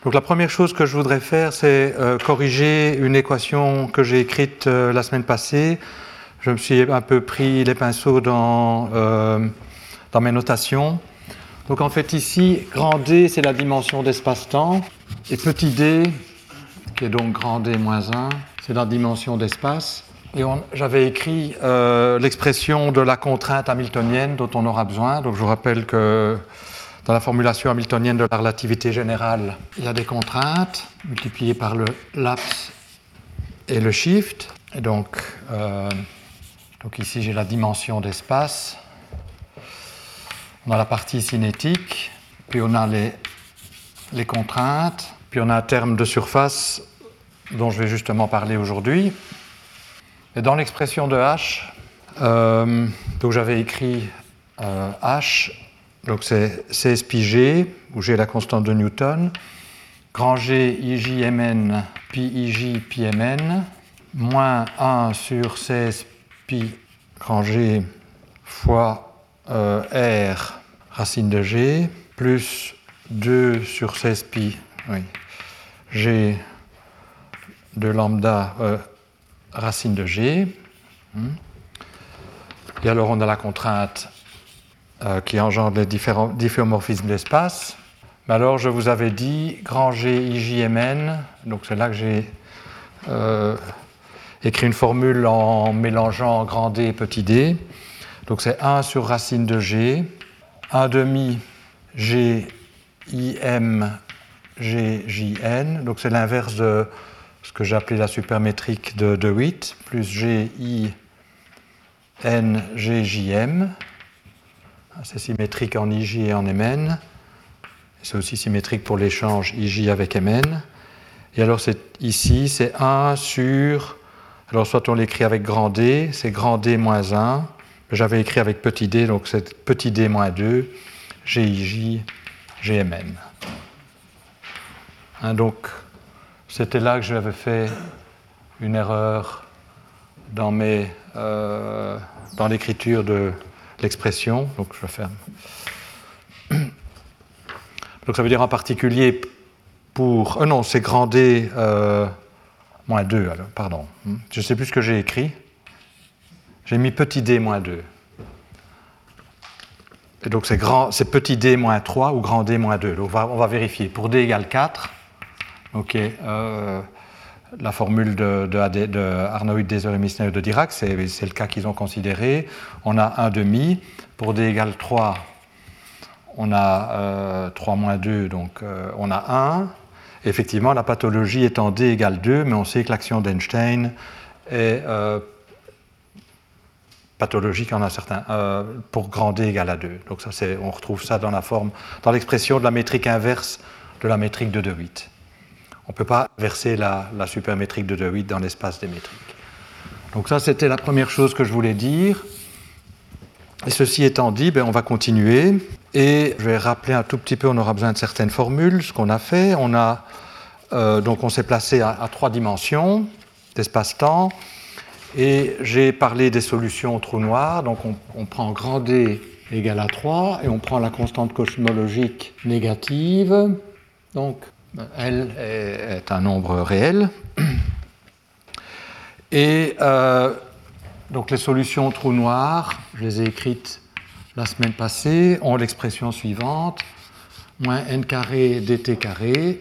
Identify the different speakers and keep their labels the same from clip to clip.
Speaker 1: Donc la première chose que je voudrais faire, c'est corriger une équation que j'ai écrite la semaine passée. Je me suis un peu pris les pinceaux dans mes notations. Donc en fait ici, grand D, c'est la dimension d'espace-temps, et petit d, qui est donc grand D moins 1, c'est la dimension d'espace. Et j'avais écrit l'expression de la contrainte hamiltonienne dont on aura besoin. Donc je vous rappelle que dans la formulation hamiltonienne de la relativité générale, il y a des contraintes multipliées par le laps et le shift. Et donc ici, j'ai la dimension d'espace. On a la partie cinétique, puis on a les contraintes, puis on a un terme de surface dont je vais justement parler aujourd'hui. Et dans l'expression de H, donc j'avais écrit H, donc c'est 16 pi g, où j'ai la constante de Newton, grand G ij mn pi ij pi mn, moins 1 sur 16 pi grand G fois R racine de G, plus 2 sur 16 pi G de lambda racine de G. Et alors on a la contrainte qui engendre les différents difféomorphismes d'espace. Mais alors je vous avais dit grand G ij mn, donc c'est là que j'ai écrit une formule en mélangeant grand D et petit d. Donc c'est 1 sur racine de G, 1 demi G im G jn, donc c'est l'inverse de ce que j'ai appelé la supermétrique de De Witt, plus G I N G jm. C'est symétrique en IJ et en Mn. C'est aussi symétrique pour l'échange IJ avec Mn. Et alors ici, c'est 1 sur... Alors soit on l'écrit avec grand D, c'est grand D moins 1. J'avais écrit avec petit d, donc c'est petit d moins 2, GIJ, GMN. Donc c'était là que j'avais fait une erreur dans l'écriture de l'expression. Donc je ferme. Donc ça veut dire en particulier pour... non, c'est grand D moins 2, alors, pardon. Je ne sais plus ce que j'ai écrit. J'ai mis petit d moins 2. Et donc c'est petit d moins 3 ou grand D moins 2. Donc on va vérifier. Pour d égale 4, la formule de Arnold, Deser, Misner et de Dirac, c'est le cas qu'ils ont considéré. On a 1 demi. Pour d égale 3, on a 3 moins 2, donc on a 1. Effectivement, la pathologie est en d égale 2, mais on sait que l'action d'Einstein est pathologique en un certain pour grand D égale à 2. Donc ça, on retrouve ça dans l'expression de la métrique inverse de la métrique de De Witt. On ne peut pas inverser la supermétrique de De Witt dans l'espace des métriques. Donc ça, c'était la première chose que je voulais dire. Et ceci étant dit, on va continuer. Et je vais rappeler un tout petit peu, on aura besoin de certaines formules, ce qu'on a fait. Donc on s'est placé à 3 dimensions d'espace-temps. Et j'ai parlé des solutions au trou noir. Donc on prend grand D égale à 3 et on prend la constante cosmologique négative. Donc L est un nombre réel. Et donc les solutions au trou noir, je les ai écrites la semaine passée, ont l'expression suivante, moins n carré dt carré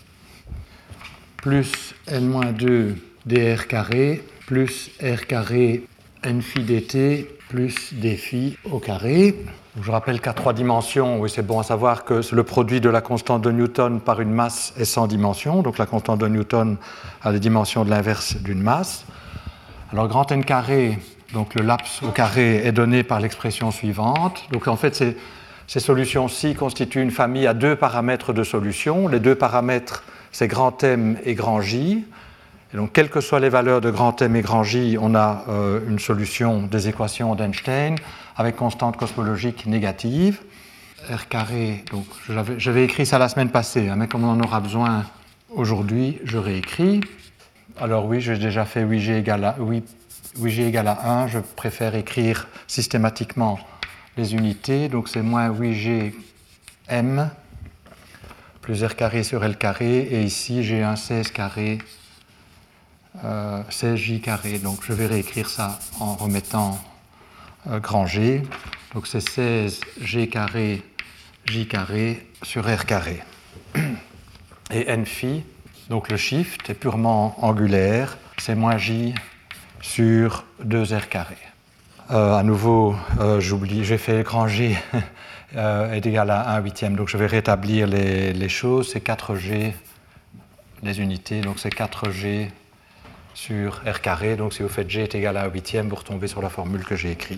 Speaker 1: plus n-2 dr carré plus r carré n phi dt plus d phi au carré. Je rappelle qu'à 3 dimensions, oui, c'est bon à savoir que le produit de la constante de Newton par une masse est sans dimension. Donc la constante de Newton a les dimensions de l'inverse d'une masse. Alors grand n carré, donc le laps au carré, est donné par l'expression suivante. Donc en fait, ces solutions-ci constituent une famille à 2 paramètres de solutions. Les 2 paramètres, c'est grand M et grand J. Et donc, quelles que soient les valeurs de grand M et grand J, on a une solution des équations d'Einstein avec constante cosmologique négative. R carré, donc j'avais écrit ça la semaine passée, mais comme on en aura besoin aujourd'hui, je réécris. Alors oui, j'ai déjà fait 8G égale à 1, je préfère écrire systématiquement les unités, donc c'est moins 8G M plus r carré sur L carré, et ici j'ai un 16 carré, 16j carré. Donc je vais réécrire ça en remettant grand G. Donc c'est 16g carré, j carré sur r carré. Et n phi, donc le shift est purement angulaire, c'est moins j sur 2r carré. À nouveau, j'ai fait grand G est égal à 1 huitième, donc je vais rétablir les choses, c'est 4g, les unités, donc c'est 4g sur r carré, donc si vous faites g est égal à 1 huitième, vous retombez sur la formule que j'ai écrite.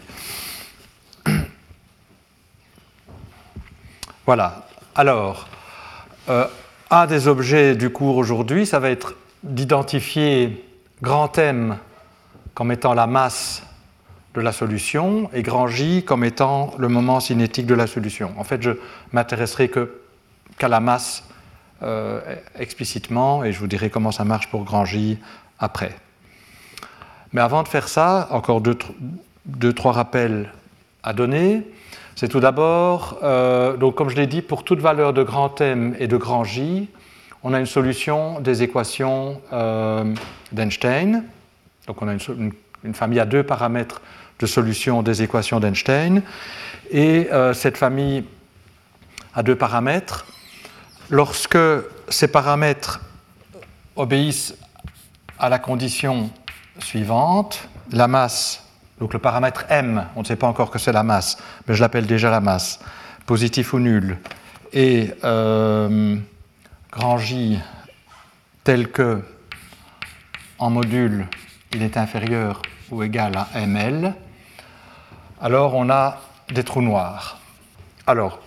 Speaker 1: Voilà, alors, un des objets du cours aujourd'hui, ça va être d'identifier grand M comme étant la masse de la solution et grand J comme étant le moment cinétique de la solution. En fait, je m'intéresserai qu'à la masse explicitement et je vous dirai comment ça marche pour grand J après. Mais avant de faire ça, encore deux, trois rappels à donner. C'est tout d'abord, donc comme je l'ai dit, pour toute valeur de grand M et de grand J, on a une solution des équations d'Einstein. Donc on a une famille à 2 paramètres de solution des équations d'Einstein. Et cette famille à 2 paramètres, lorsque ces paramètres obéissent à la condition suivante, la masse, donc le paramètre M, on ne sait pas encore que c'est la masse, mais je l'appelle déjà la masse, positif ou nul, et grand J tel que en module il est inférieur ou égal à ml, alors on a des trous noirs. Alors,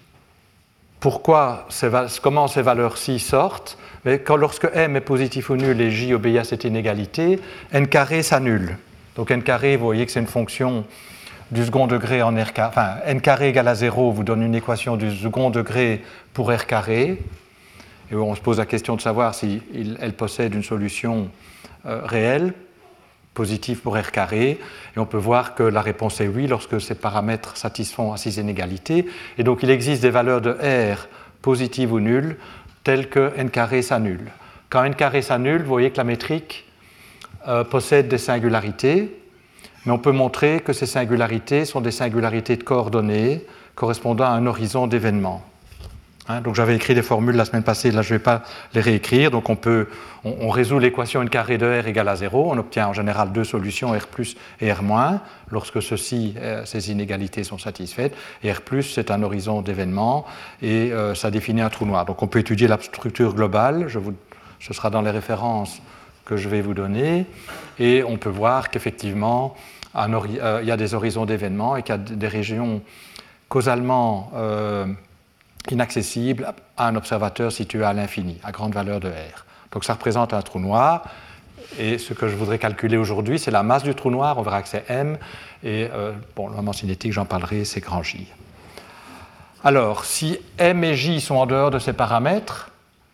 Speaker 1: comment ces valeurs-ci sortent? Mais lorsque m est positif ou nul et j obéit à cette inégalité, n carré s'annule. Donc n carré, vous voyez que c'est une fonction du second degré en r carré. Enfin, n carré égale à 0 vous donne une équation du second degré pour r carré. Et on se pose la question de savoir si elle possède une solution réelle, positive pour r carré. Et on peut voir que la réponse est oui lorsque ces paramètres satisfont à ces inégalités. Et donc il existe des valeurs de r positives ou nulles telles que n carré s'annule. Quand n carré s'annule, vous voyez que la métrique possède des singularités, mais on peut montrer que ces singularités sont des singularités de coordonnées correspondant à un horizon d'événements. Donc j'avais écrit des formules la semaine passée, là je ne vais pas les réécrire. Donc on résout l'équation n carré de r égale à 0, on obtient en général deux solutions, r plus et r moins, lorsque ces inégalités sont satisfaites. Et r plus c'est un horizon d'événements et ça définit un trou noir. Donc on peut étudier la structure globale, ce sera dans les références que je vais vous donner, et on peut voir qu'effectivement il y a des horizons d'événements et qu'il y a des régions causalement inaccessible à un observateur situé à l'infini, à grande valeur de R. Donc ça représente un trou noir, et ce que je voudrais calculer aujourd'hui, c'est la masse du trou noir, on verra que c'est M, et le moment cinétique, j'en parlerai, c'est grand J. Alors, si M et J sont en dehors de ces paramètres,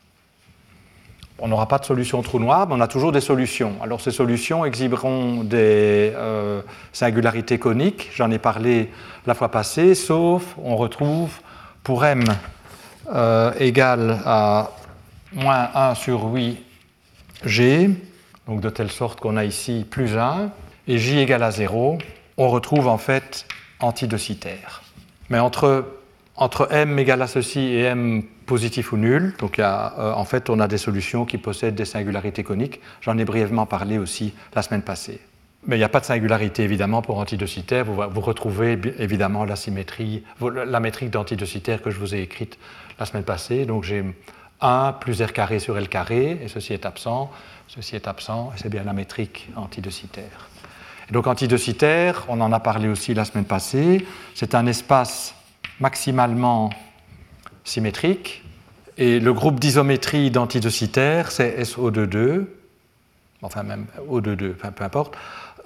Speaker 1: on n'aura pas de solution trou noir, mais on a toujours des solutions. Alors ces solutions exhiberont des singularités coniques, j'en ai parlé la fois passée, sauf on retrouve pour m égal à moins 1 sur 8g, donc de telle sorte qu'on a ici plus 1, et j égale à 0, on retrouve en fait antidocitaire. Mais entre m égale à ceci et m positif ou nul, donc en fait on a des solutions qui possèdent des singularités coniques, j'en ai brièvement parlé aussi la semaine passée. Mais il n'y a pas de singularité évidemment pour antidocitaire, vous retrouvez évidemment la métrique d'antidocitaire que je vous ai écrite la semaine passée, donc j'ai 1 plus r carré sur L carré, et ceci est absent, et c'est bien la métrique antidocitaire. Et donc antidocitaire, on en a parlé aussi la semaine passée, c'est un espace maximalement symétrique, et le groupe d'isométrie d'antidocitaire, c'est SO22, enfin même O22, peu importe.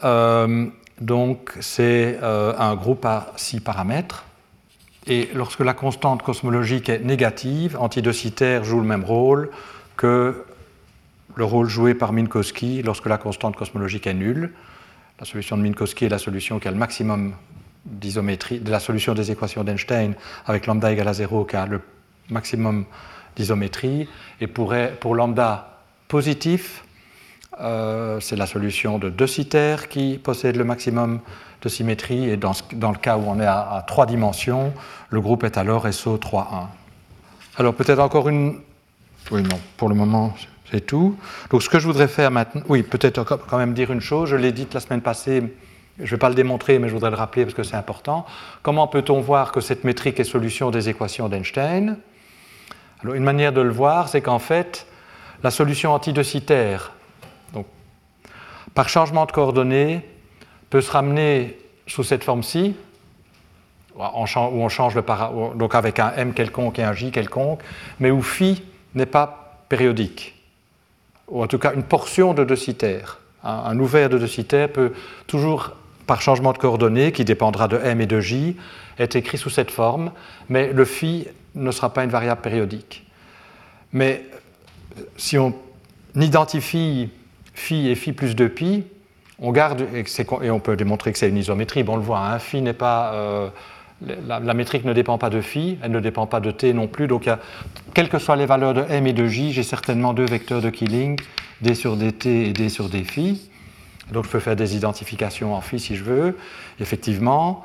Speaker 1: Donc c'est un groupe à 6 paramètres. Et lorsque la constante cosmologique est négative, antidocitaire joue le même rôle que le rôle joué par Minkowski lorsque la constante cosmologique est nulle. La solution de Minkowski est la solution qui a le maximum d'isométrie, de la solution des équations d'Einstein avec lambda égale à 0 qui a le maximum d'isométrie. Et pour lambda positif, c'est la solution de De Sitter qui possède le maximum de symétrie. Et dans le cas où on est à 3 dimensions, le groupe est alors SO3,1. Alors peut-être encore une... Oui, non, pour le moment, c'est tout. Donc ce que je voudrais faire maintenant... Oui, peut-être quand même dire une chose. Je l'ai dit la semaine passée, je ne vais pas le démontrer, mais je voudrais le rappeler parce que c'est important. Comment peut-on voir que cette métrique est solution des équations d'Einstein ? Alors une manière de le voir, c'est qu'en fait, la solution anti-De Sitter, donc, par changement de coordonnées, peut se ramener sous cette forme-ci, où on change donc avec un M quelconque et un J quelconque, mais où phi n'est pas périodique, ou en tout cas une portion de De Sitter. Un ouvert de De Sitter peut toujours, par changement de coordonnées, qui dépendra de M et de J, être écrit sous cette forme, mais le phi ne sera pas une variable périodique. Mais si on identifie phi et phi plus 2pi, on garde, et on peut démontrer que c'est une isométrie, bon, on le voit, hein, phi n'est pas... la métrique ne dépend pas de phi, elle ne dépend pas de t non plus, donc quelles que soient les valeurs de m et de j, j'ai certainement deux vecteurs de Killing, d sur dt et d sur dφ. Donc je peux faire des identifications en phi si je veux. Effectivement,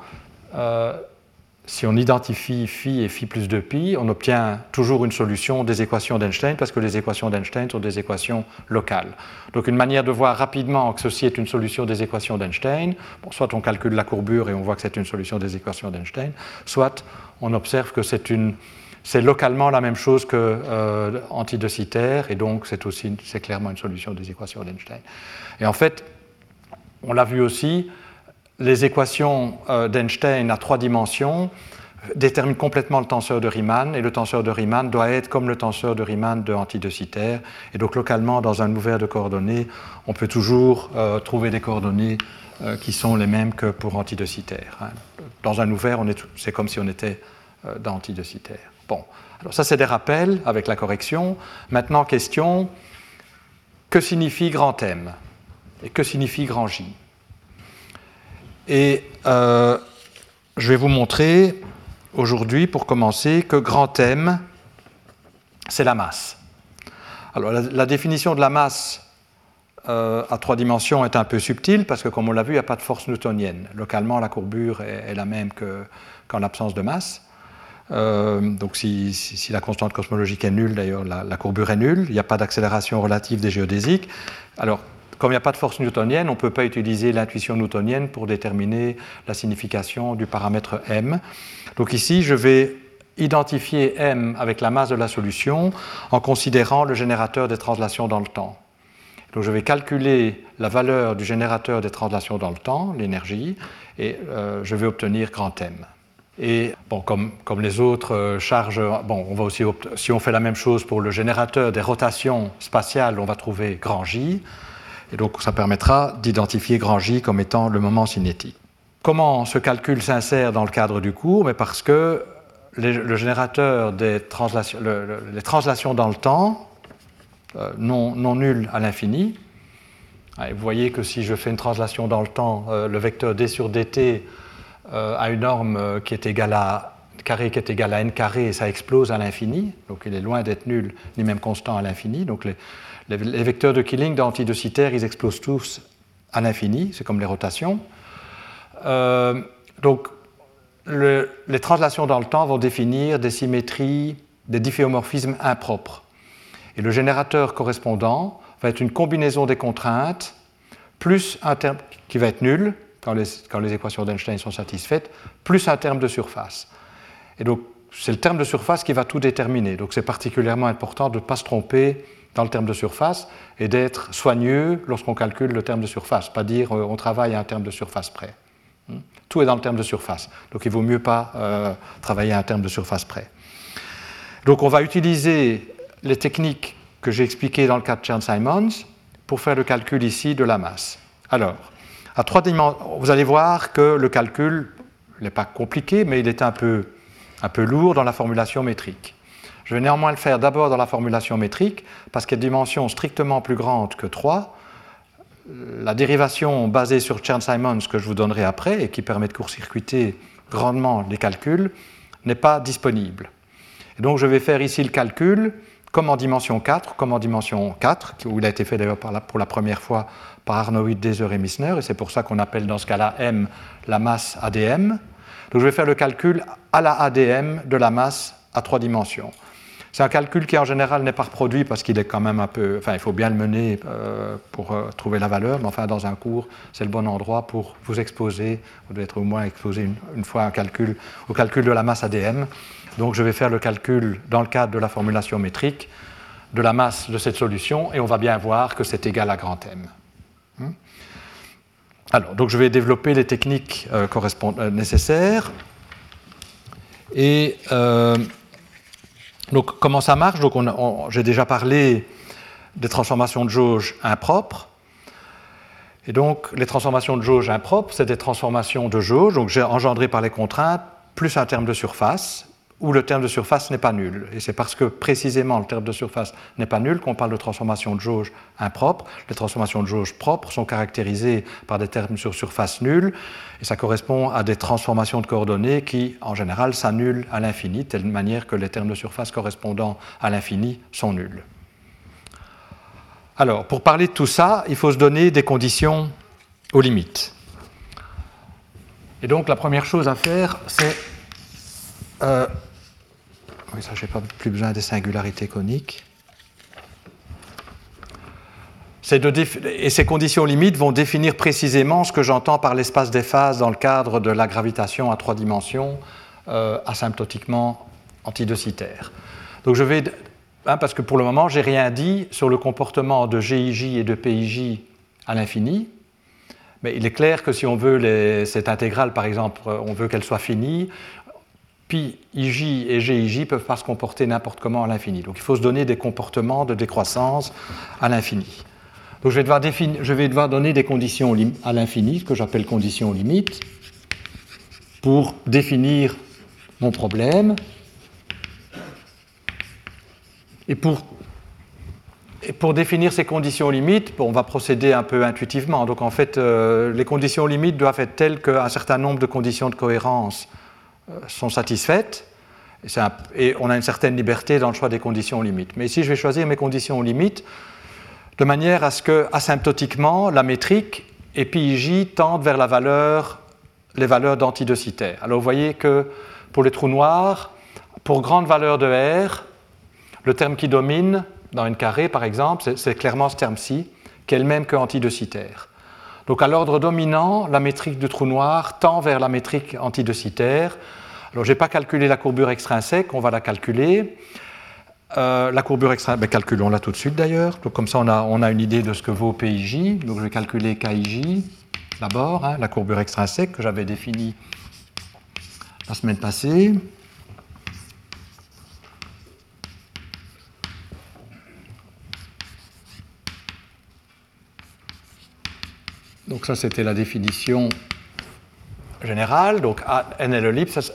Speaker 1: si on identifie phi et phi plus 2pi, on obtient toujours une solution des équations d'Einstein, parce que les équations d'Einstein sont des équations locales. Donc une manière de voir rapidement que ceci est une solution des équations d'Einstein, bon, soit on calcule la courbure et on voit que c'est une solution des équations d'Einstein, soit on observe que c'est localement la même chose que anti-De Sitter, et donc c'est clairement une solution des équations d'Einstein. Et en fait, on l'a vu aussi, les équations d'Einstein à 3 dimensions déterminent complètement le tenseur de Riemann, et le tenseur de Riemann doit être comme le tenseur de Riemann de anti-De Sitter. Et donc localement, dans un ouvert de coordonnées, on peut toujours trouver des coordonnées qui sont les mêmes que pour anti-De Sitter. Dans un ouvert, c'est comme si on était dans anti-De Sitter. Bon, alors ça c'est des rappels avec la correction. Maintenant, question, que signifie grand M et que signifie grand J ? Et je vais vous montrer aujourd'hui, pour commencer, que grand M, c'est la masse. Alors la définition de la masse à 3 dimensions est un peu subtile, parce que comme on l'a vu, il n'y a pas de force newtonienne. Localement, la courbure est la même qu'en l'absence de masse. Donc si la constante cosmologique est nulle, d'ailleurs la courbure est nulle, il n'y a pas d'accélération relative des géodésiques. Alors, comme il n'y a pas de force newtonienne, on ne peut pas utiliser l'intuition newtonienne pour déterminer la signification du paramètre m. Donc ici, je vais identifier m avec la masse de la solution en considérant le générateur des translations dans le temps. Donc je vais calculer la valeur du générateur des translations dans le temps, l'énergie, et je vais obtenir grand m. Et bon, comme les autres charges, bon, on va aussi si on fait la même chose pour le générateur des rotations spatiales, on va trouver grand J. Et donc ça permettra d'identifier grand J comme étant le moment cinétique. Comment ce calcul s'insère dans le cadre du cours ? Mais parce que le générateur des translations, les translations dans le temps, non nulles à l'infini. Vous voyez que si je fais une translation dans le temps, le vecteur d sur dt a une norme qui est égale à carré qui est égal à n carré, et ça explose à l'infini. Donc il est loin d'être nul, ni même constant à l'infini. Donc les vecteurs de Killing dans anti-De Sitter, ils explosent tous à l'infini, c'est comme les rotations. Donc les translations dans le temps vont définir des symétries, des difféomorphismes impropres. Et le générateur correspondant va être une combinaison des contraintes, plus un terme qui va être nul, quand les équations d'Einstein sont satisfaites, plus un terme de surface. Et donc c'est le terme de surface qui va tout déterminer. Donc c'est particulièrement important de ne pas se tromper dans le terme de surface et d'être soigneux lorsqu'on calcule le terme de surface, pas dire on travaille à un terme de surface près. Tout est dans le terme de surface, donc il ne vaut mieux pas travailler à un terme de surface près. Donc on va utiliser les techniques que j'ai expliquées dans le cas de Chern-Simons pour faire le calcul ici de la masse. Alors, à 3 dimensions, vous allez voir que le calcul n'est pas compliqué, mais il est un peu lourd dans la formulation métrique. Je vais néanmoins le faire d'abord dans la formulation métrique, parce qu'à dimension strictement plus grande que 3, la dérivation basée sur Chern-Simons que je vous donnerai après, et qui permet de court-circuiter grandement les calculs, n'est pas disponible. Et donc je vais faire ici le calcul comme en dimension 4, où il a été fait d'ailleurs pour la première fois par Arnold, Deser et Missner, et c'est pour ça qu'on appelle dans ce cas-là M la masse ADM. Donc je vais faire le calcul à la ADM de la masse à 3 dimensions. C'est un calcul qui en général n'est pas reproduit parce qu'il est quand même un peu... Enfin, il faut bien le mener pour trouver la valeur, mais enfin, dans un cours, c'est le bon endroit pour vous exposer. Vous devez être au moins exposé une fois au calcul de la masse ADM. Donc je vais faire le calcul dans le cadre de la formulation métrique de la masse de cette solution et on va bien voir que c'est égal à grand M. Alors, donc je vais développer les techniques nécessaires. Et donc, comment ça marche? Donc, j'ai déjà parlé des transformations de jauge impropres. Et donc, les transformations de jauge impropres, c'est des transformations de jauge, donc engendrées par les contraintes, plus un terme de surface, où le terme de surface n'est pas nul. Et c'est parce que précisément le terme de surface n'est pas nul qu'on parle de transformation de jauge impropre. Les transformations de jauge propres sont caractérisées par des termes sur surface nuls, et ça correspond à des transformations de coordonnées qui, en général, s'annulent à l'infini, de telle manière que les termes de surface correspondant à l'infini sont nuls. Alors, pour parler de tout ça, il faut se donner des conditions aux limites. Et donc, la première chose à faire, c'est... oui, ça, je n'ai pas plus besoin des singularités coniques. Et ces conditions limites vont définir précisément ce que j'entends par l'espace des phases dans le cadre de la gravitation à 3 dimensions asymptotiquement antidocitaire. Donc je vais... parce que pour le moment, je n'ai rien dit sur le comportement de GIJ et de PIJ à l'infini. Mais il est clair que si on veut cette intégrale, par exemple, on veut qu'elle soit finie, puis IJ et GIJ ne peuvent pas se comporter n'importe comment à l'infini. Donc il faut se donner des comportements de décroissance à l'infini. Donc je vais devoir donner des conditions à l'infini, ce que j'appelle conditions limites, pour définir mon problème. Et pour définir ces conditions limites, on va procéder un peu intuitivement. Donc en fait, les conditions limites doivent être telles qu'un certain nombre de conditions de cohérence sont satisfaites, et on a une certaine liberté dans le choix des conditions limites. Mais ici, je vais choisir mes conditions limites de manière à ce que, asymptotiquement, la métrique et PIJ tendent vers les valeurs d'antidocitaire. Alors vous voyez que pour les trous noirs, pour grande valeur de R, le terme qui domine dans une carré, par exemple, c'est clairement ce terme-ci, qui est le même que antidocitaire. Donc à l'ordre dominant, la métrique du trou noir tend vers la métrique antidocitaire. Alors je n'ai pas calculé la courbure extrinsèque, on va la calculer. La courbure extrinsèque, calculons-la tout de suite d'ailleurs. Donc comme ça on a une idée de ce que vaut PIJ. Donc je vais calculer KIJ d'abord, la courbure extrinsèque que j'avais définie la semaine passée. Donc ça, c'était la définition générale. Donc n est le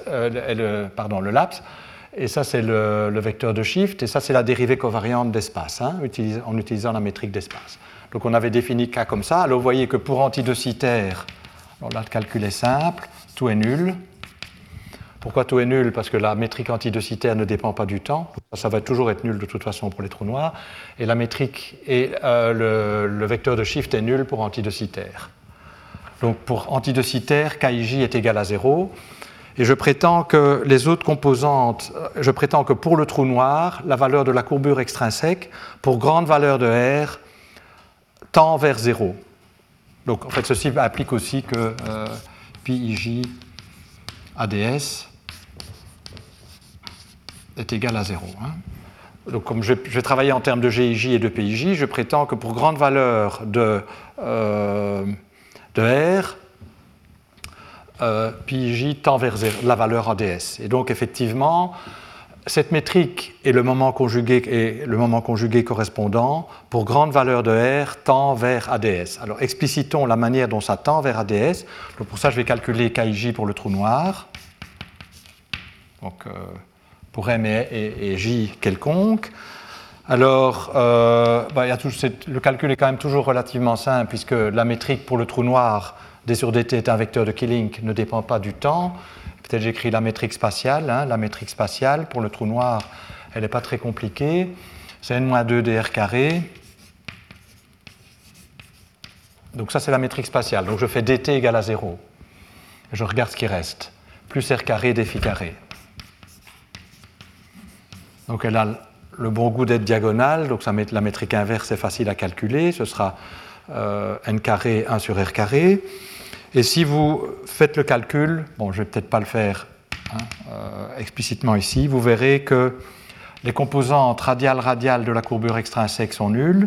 Speaker 1: laps, et ça, c'est le vecteur de shift, et ça, c'est la dérivée covariante d'espace, en utilisant la métrique d'espace. Donc on avait défini K comme ça. Alors vous voyez que pour antidocitaire, alors là, le calcul est simple, tout est nul. Pourquoi tout est nul? Parce que la métrique antidocitaire ne dépend pas du temps. Ça va toujours être nul de toute façon pour les trous noirs. Et la métrique et le vecteur de shift est nul pour antidocitaire. Donc pour antidocitaire, KIJ est égal à 0. Et je prétends que les autres composantes, je prétends que pour le trou noir, la valeur de la courbure extrinsèque, pour grande valeur de R, tend vers 0. Donc en fait, ceci implique aussi que PIJ ADS est égal à 0. Donc comme je vais travailler en termes de GIJ et de PIJ, je prétends que pour grande valeur de R, PIJ tend vers 0, la valeur ADS. Et donc effectivement, cette métrique et le moment conjugué correspondant, pour grande valeur de R, tend vers ADS. Alors explicitons la manière dont ça tend vers ADS. Donc pour ça, je vais calculer KIJ pour le trou noir. Donc pour M et J quelconque. Alors, le calcul est quand même toujours relativement simple, puisque la métrique pour le trou noir d sur dt est un vecteur de Killing, ne dépend pas du temps. Peut-être j'écris la métrique spatiale. La métrique spatiale, pour le trou noir, elle n'est pas très compliquée. C'est n-2 dr carré. Donc ça, c'est la métrique spatiale. Donc je fais dt égale à 0. Et je regarde ce qui reste. Plus r carré dφ carré. Donc elle a le bon goût d'être diagonale. Donc la métrique inverse est facile à calculer. Ce sera n carré 1 sur r carré. Et si vous faites le calcul, bon, je ne vais peut-être pas le faire explicitement ici, vous verrez que les composantes radiales de la courbure extrinsèque sont nulles.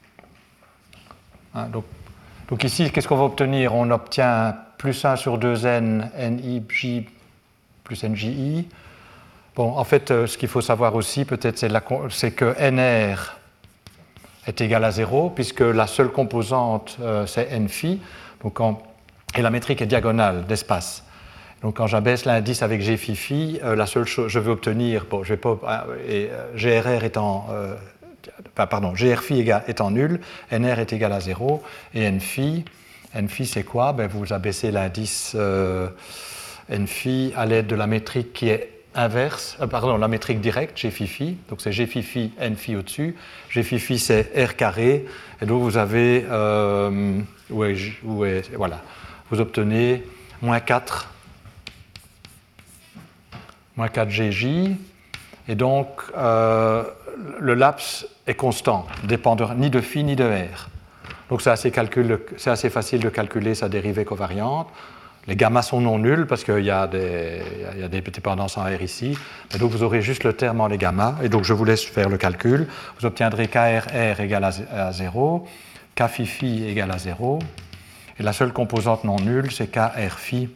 Speaker 1: Donc ici, qu'est-ce qu'on va obtenir? On obtient plus 1 sur 2n, nij plus nji. Bon, en fait, ce qu'il faut savoir aussi, peut-être, c'est que nr est égal à 0, puisque la seule composante, c'est nφ, et la métrique est diagonale d'espace. Donc quand j'abaisse l'indice avec gφ, la seule chose, je vais obtenir, bon, je vais pas, grr étant, grφ étant nul, nr est égal à 0, et nφ c'est quoi? Ben, vous abaissez l'indice nφ à l'aide de la métrique qui est inverse, la métrique directe, gφ, donc c'est gφ nφ au-dessus, gφ c'est r carré, et donc vous avez, voilà, vous obtenez moins 4 gj, et donc le laps est constant, dépend ni de phi ni de r. Donc c'est assez facile de calculer sa dérivée covariante. Les gammas sont non nuls parce qu'il y a des dépendances en R ici. Et donc vous aurez juste le terme en les gammas. Et donc je vous laisse faire le calcul. Vous obtiendrez KRR égale à 0, Kφ égale à 0. Et la seule composante non nulle, c'est KRφ,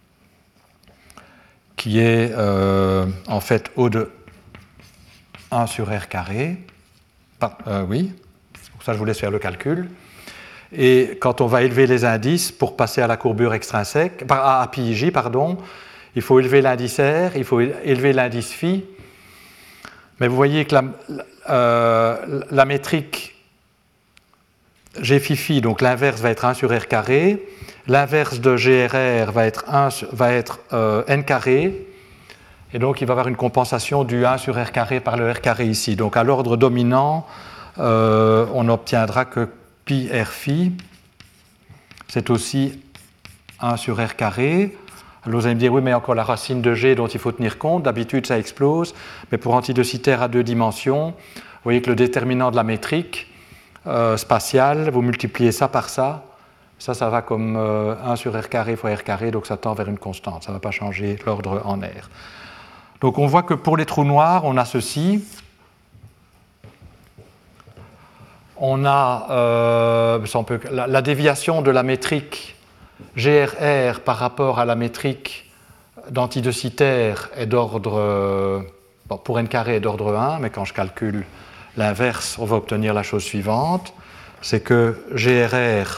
Speaker 1: qui est en fait O de 1 sur R carré. Oui, donc ça je vous laisse faire le calcul. Et quand on va élever les indices pour passer à la courbure extrinsèque, à πj, il faut élever l'indice R, il faut élever l'indice phi. Mais vous voyez que la métrique gφ, donc l'inverse va être 1 sur R carré, l'inverse de GRR va être n carré, et donc il va y avoir une compensation du 1 sur R carré par le R carré ici. Donc à l'ordre dominant, on n'obtiendra que pi r phi, c'est aussi 1 sur r carré. Alors vous allez me dire, oui, mais encore la racine de g dont il faut tenir compte, d'habitude ça explose, mais pour antidocitaire à 2 dimensions, vous voyez que le déterminant de la métrique spatiale, vous multipliez ça par ça, ça va comme 1 sur r carré fois r carré, donc ça tend vers une constante, ça ne va pas changer l'ordre en r. Donc on voit que pour les trous noirs, on a ceci. On a la déviation de la métrique GRR par rapport à la métrique d'antidocitaire est d'ordre, pour n carré est d'ordre 1, mais quand je calcule l'inverse, on va obtenir la chose suivante, c'est que GRR,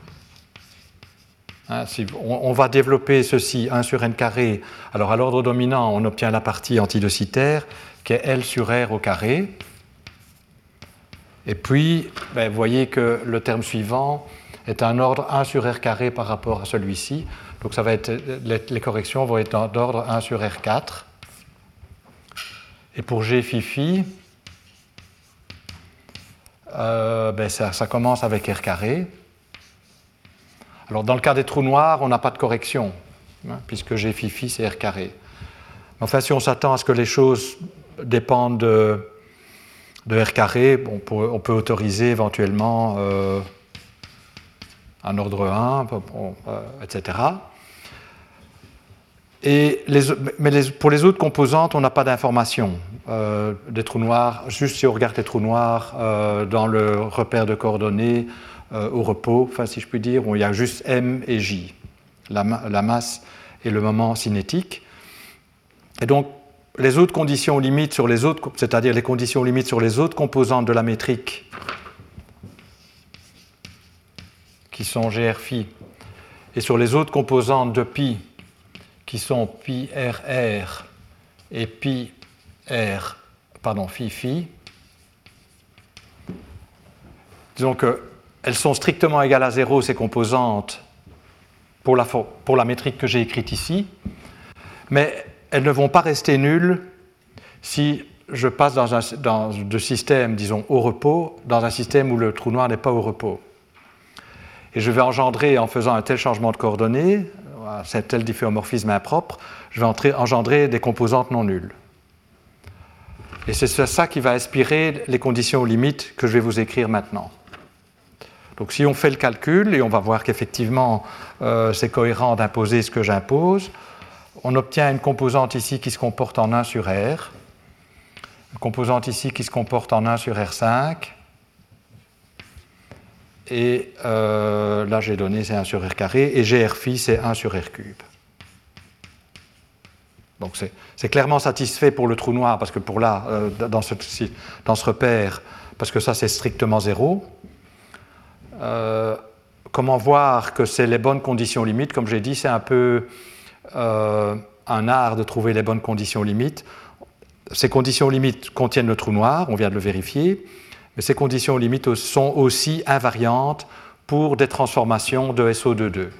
Speaker 1: on va développer ceci, 1 sur n carré, alors à l'ordre dominant, on obtient la partie antidocitaire qui est L sur R au carré. Et puis, vous voyez que le terme suivant est un ordre 1 sur R carré par rapport à celui-ci. Donc ça va être, les corrections vont être d'ordre 1 sur R4. Et pour G phi, ça commence avec R carré. Alors dans le cas des trous noirs, on n'a pas de correction, puisque G phi c'est R carré. Enfin, si on s'attend à ce que les choses dépendent de R carré, on peut autoriser éventuellement un ordre 1, etc. Mais pour les autres composantes, on n'a pas d'information des trous noirs. Juste si on regarde les trous noirs dans le repère de coordonnées au repos, si je puis dire, où il y a juste M et J, la masse et le moment cinétique. Et donc, les autres conditions limites sur les autres, c'est-à-dire les conditions limites sur les autres composantes de la métrique, qui sont GRφ, et sur les autres composantes de pi, qui sont pi RR et pi phi, disons qu'elles sont strictement égales à 0, ces composantes, pour la métrique que j'ai écrite ici, mais elles ne vont pas rester nulles si je passe dans de système, disons, au repos, dans un système où le trou noir n'est pas au repos. Et je vais engendrer, en faisant un tel changement de coordonnées, un tel difféomorphisme impropre, je vais engendrer des composantes non nulles. Et c'est ça qui va inspirer les conditions limites que je vais vous écrire maintenant. Donc si on fait le calcul, et on va voir qu'effectivement c'est cohérent d'imposer ce que j'impose, on obtient une composante ici qui se comporte en 1 sur R, une composante ici qui se comporte en 1 sur R5, et là j'ai donné c'est 1 sur R carré, et GR phi c'est 1 sur R cube. Donc c'est clairement satisfait pour le trou noir, parce que pour là, dans ce repère, parce que ça c'est strictement 0. Comment voir que c'est les bonnes conditions limites? Comme j'ai dit, c'est un peu un art de trouver les bonnes conditions limites. Ces conditions limites contiennent le trou noir, on vient de le vérifier, mais ces conditions limites sont aussi invariantes pour des transformations de SO2,2.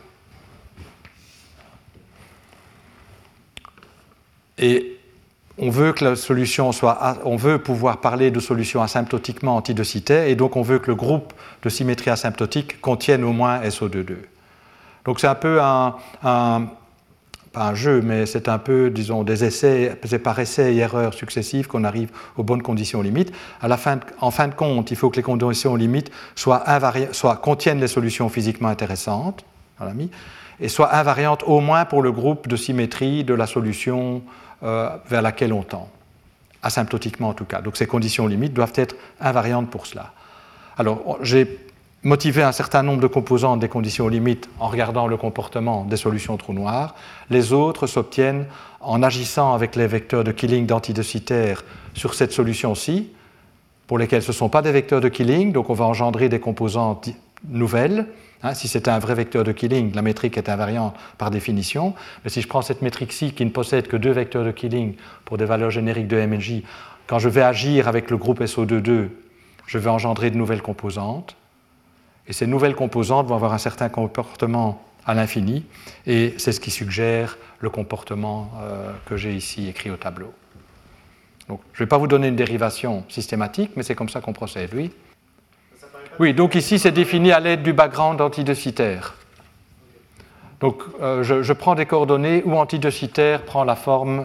Speaker 1: Et on veut que la solution on veut pouvoir parler de solutions asymptotiquement antidecitaires, et donc on veut que le groupe de symétrie asymptotique contienne au moins SO2,2. Donc c'est un peu pas un jeu, mais c'est un peu, disons, des essais, c'est par essais et erreurs successives qu'on arrive aux bonnes conditions limites. En fin de compte, il faut que les conditions limites contiennent les solutions physiquement intéressantes, et soient invariantes au moins pour le groupe de symétrie de la solution vers laquelle on tend, asymptotiquement en tout cas. Donc ces conditions limites doivent être invariantes pour cela. Alors j'ai motivé un certain nombre de composantes des conditions limites en regardant le comportement des solutions trous noirs. Les autres s'obtiennent en agissant avec les vecteurs de Killing d'antidecitaire sur cette solution-ci, pour lesquels ce ne sont pas des vecteurs de Killing, donc on va engendrer des composantes nouvelles. Si c'était un vrai vecteur de Killing, la métrique est invariante par définition. Mais si je prends cette métrique-ci qui ne possède que 2 vecteurs de Killing pour des valeurs génériques de M et J, quand je vais agir avec le groupe SO2,2, je vais engendrer de nouvelles composantes. Et ces nouvelles composantes vont avoir un certain comportement à l'infini. Et c'est ce qui suggère le comportement que j'ai ici écrit au tableau. Donc, je ne vais pas vous donner une dérivation systématique, mais c'est comme ça qu'on procède, oui. Oui, donc ici c'est défini à l'aide du background antidecitaire. Donc je prends des coordonnées où antidecitaire prend la forme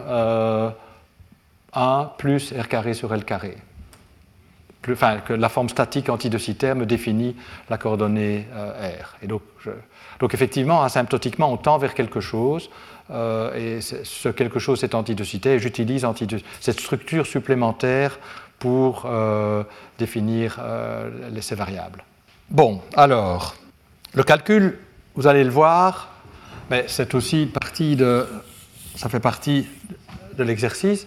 Speaker 1: 1 plus R carré sur L carré. Enfin, que la forme statique antidecitaire me définit la coordonnée R. Et donc effectivement, asymptotiquement, on tend vers quelque chose, et ce quelque chose c'est antidecitaire, et j'utilise cette structure supplémentaire pour définir ces variables. Bon, alors, le calcul, vous allez le voir, mais c'est aussi ça fait partie de l'exercice.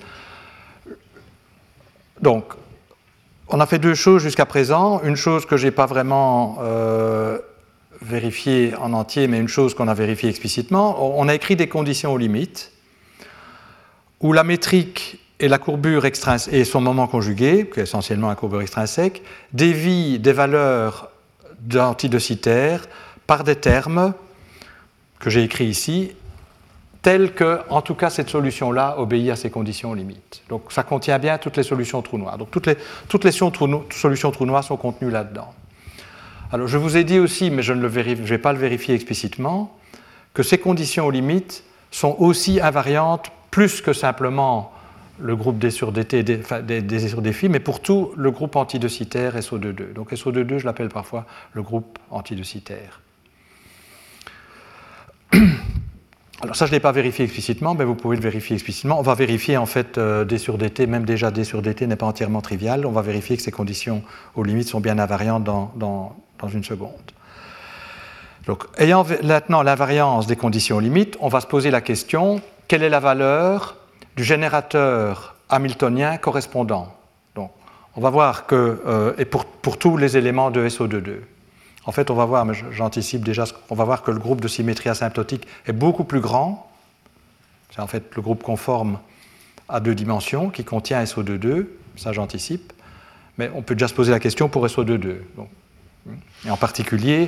Speaker 1: Donc, on a fait 2 choses jusqu'à présent. Une chose que je n'ai pas vraiment vérifiée en entier, mais une chose qu'on a vérifiée explicitement. On a écrit des conditions aux limites où la métrique et la courbure extrinsèque et son moment conjugué, qui est essentiellement la courbure extrinsèque, dévient des valeurs d'antidecitaire par des termes que j'ai écrits ici, tels que, en tout cas, cette solution-là obéit à ces conditions limites. Donc ça contient bien toutes les solutions trous noirs. Donc toutes les solutions trous noirs sont contenues là-dedans. Alors je vous ai dit aussi, mais je ne vais pas le vérifier explicitement, que ces conditions limites sont aussi invariantes plus que simplement le groupe D sur DT, D sur Dφ, mais pour tout le groupe antidecitaire SO2,2. Donc SO2,2, je l'appelle parfois le groupe antidecitaire. Alors ça, je ne l'ai pas vérifié explicitement, mais vous pouvez le vérifier explicitement. On va vérifier en fait D sur DT, même déjà D sur DT n'est pas entièrement trivial. On va vérifier que ces conditions aux limites sont bien invariantes dans une seconde. Donc, ayant maintenant l'invariance des conditions limites, on va se poser la question, quelle est la valeur du générateur hamiltonien correspondant? Donc, on va voir que, et pour tous les éléments de SO2,2. En fait, on va voir, mais j'anticipe déjà, on va voir que le groupe de symétrie asymptotique est beaucoup plus grand. C'est en fait le groupe conforme à 2 dimensions qui contient SO2,2, ça j'anticipe. Mais on peut déjà se poser la question pour SO2,2. Et en particulier,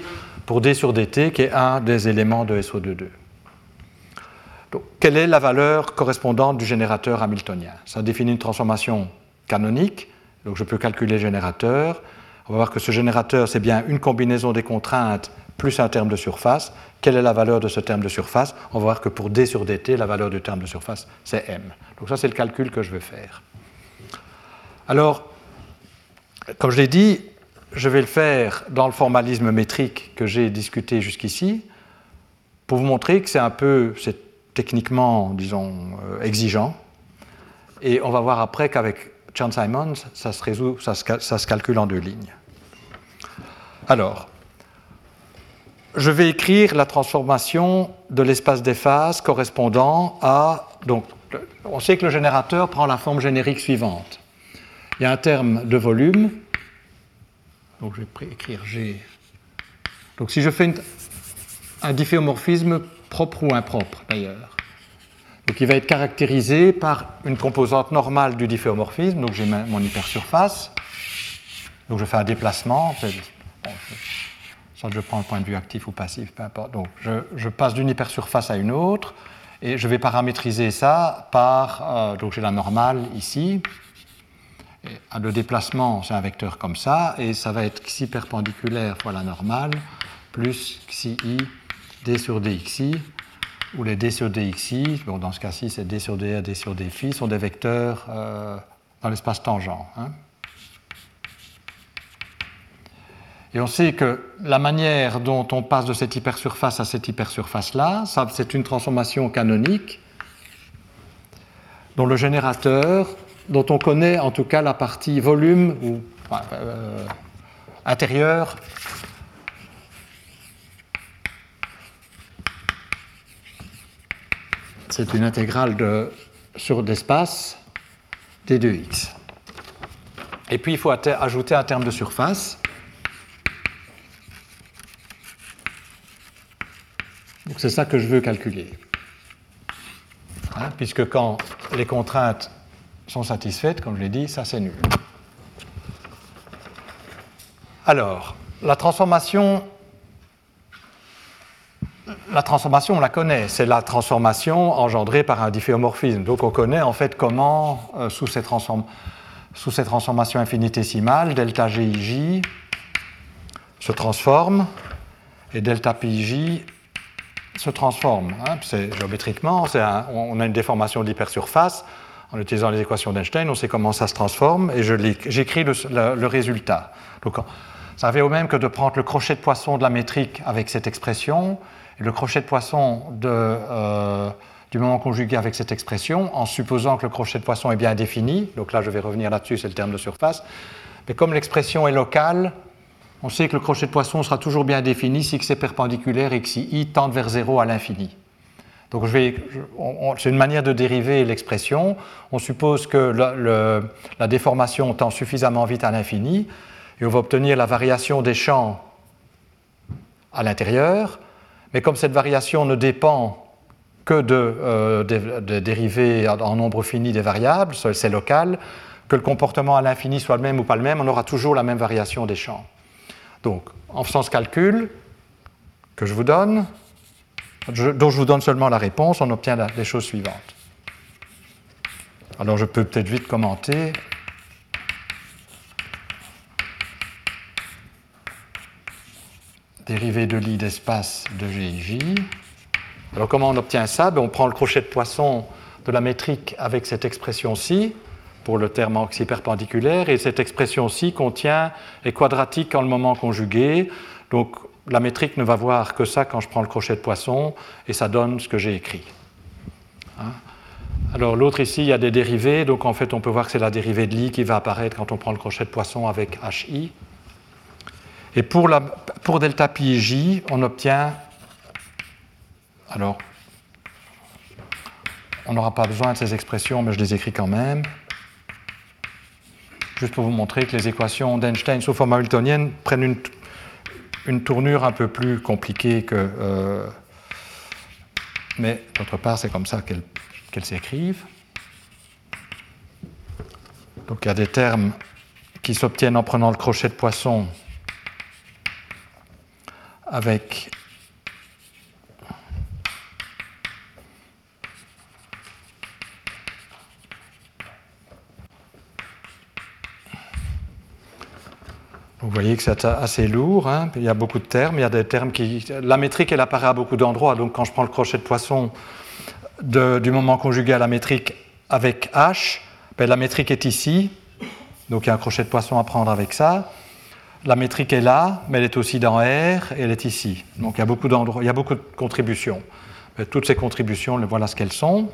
Speaker 1: pour d sur dt, qui est un des éléments de SO2. Donc, quelle est la valeur correspondante du générateur hamiltonien? Ça définit une transformation canonique, donc je peux calculer le générateur. On va voir que ce générateur, c'est bien une combinaison des contraintes plus un terme de surface. Quelle est la valeur de ce terme de surface? On va voir que pour d sur dt, la valeur du terme de surface, c'est m. Donc ça, c'est le calcul que je vais faire. Alors, comme je l'ai dit, je vais le faire dans le formalisme métrique que j'ai discuté jusqu'ici, pour vous montrer que c'est techniquement, disons, exigeant. Et on va voir après qu'avec Chern-Simons, ça se calcule en 2 lignes. Alors, je vais écrire la transformation de l'espace des phases correspondant à... Donc, on sait que le générateur prend la forme générique suivante. Il y a un terme de volume. Donc, je vais écrire G. Donc, si je fais un difféomorphisme propre ou impropre, d'ailleurs. Donc, il va être caractérisé par une composante normale du difféomorphisme. Donc, j'ai mon hypersurface. Donc, je fais un déplacement. Soit je prends le point de vue actif ou passif, peu importe. Donc, je passe d'une hypersurface à une autre, et je vais paramétriser ça par... donc, j'ai la normale ici. Et le déplacement, c'est un vecteur comme ça, et ça va être xi perpendiculaire fois la normale, plus xi d sur dxi, où les d sur dxi, bon, dans ce cas-ci, c'est d sur dr, d sur dφ, sont des vecteurs dans l'espace tangent. Hein. Et on sait que la manière dont on passe de cette hypersurface à cette hypersurface-là, c'est une transformation canonique dont le générateur, dont on connaît en tout cas la partie volume ou intérieure, c'est une intégrale sur d'espace d2x. Et puis il faut ajouter un terme de surface. Donc c'est ça que je veux calculer. Hein, puisque quand les contraintes sont satisfaites, comme je l'ai dit, ça c'est nul. Alors, la transformation, on la connaît. C'est la transformation engendrée par un difféomorphisme. Donc on connaît en fait comment, sous cette transformation infinitésimale, delta GIJ se transforme et delta PIJ se transforme. Hein. Géométriquement, on a une déformation de l'hypersurface. En utilisant les équations d'Einstein, on sait comment ça se transforme et j'écris le résultat. Donc, ça revient au même que de prendre le crochet de Poisson de la métrique avec cette expression et le crochet de Poisson du moment conjugué avec cette expression, en supposant que le crochet de Poisson est bien défini. Donc là, je vais revenir là-dessus, c'est le terme de surface. Mais comme l'expression est locale, on sait que le crochet de Poisson sera toujours bien défini si x est perpendiculaire et que si i tend vers 0 à l'infini. Donc c'est une manière de dériver l'expression. On suppose que la déformation tend suffisamment vite à l'infini et on va obtenir la variation des champs à l'intérieur. Mais comme cette variation ne dépend que de dérivées en nombre fini des variables, c'est local, que le comportement à l'infini soit le même ou pas le même, on aura toujours la même variation des champs. Donc, en faisant ce calcul que je vous donne, dont je vous donne seulement la réponse, on obtient les choses suivantes. Alors, je peux peut-être vite commenter. Dérivée de l'I d'espace de GIJ. Alors, comment on obtient ça? On prend le crochet de Poisson de la métrique avec cette expression-ci, pour le terme oxy perpendiculaire, et cette expression-ci est quadratique en le moment conjugué. Donc, la métrique ne va voir que ça quand je prends le crochet de Poisson, et ça donne ce que j'ai écrit. Hein? Alors, l'autre ici, il y a des dérivées, donc en fait, on peut voir que c'est la dérivée de l'I qui va apparaître quand on prend le crochet de Poisson avec HI. Et pour delta PIJ, on obtient... Alors, on n'aura pas besoin de ces expressions, mais je les écris quand même. Juste pour vous montrer que les équations d'Einstein sous forme hamiltonienne prennent une tournure un peu plus compliquée que... mais d'autre part, c'est comme ça qu'elles s'écrivent. Donc il y a des termes qui s'obtiennent en prenant le crochet de Poisson avec vous voyez que c'est assez lourd, hein. Il y a beaucoup de termes, il y a des termes qui... La métrique, elle apparaît à beaucoup d'endroits, donc quand je prends le crochet de poisson du moment conjugué à la métrique avec H, ben la métrique est ici, donc il y a un crochet de poisson à prendre avec ça. La métrique est là, mais elle est aussi dans R, et elle est ici. Donc il y a beaucoup d'endroits, il y a beaucoup de contributions. Mais toutes ces contributions, voilà ce qu'elles sont.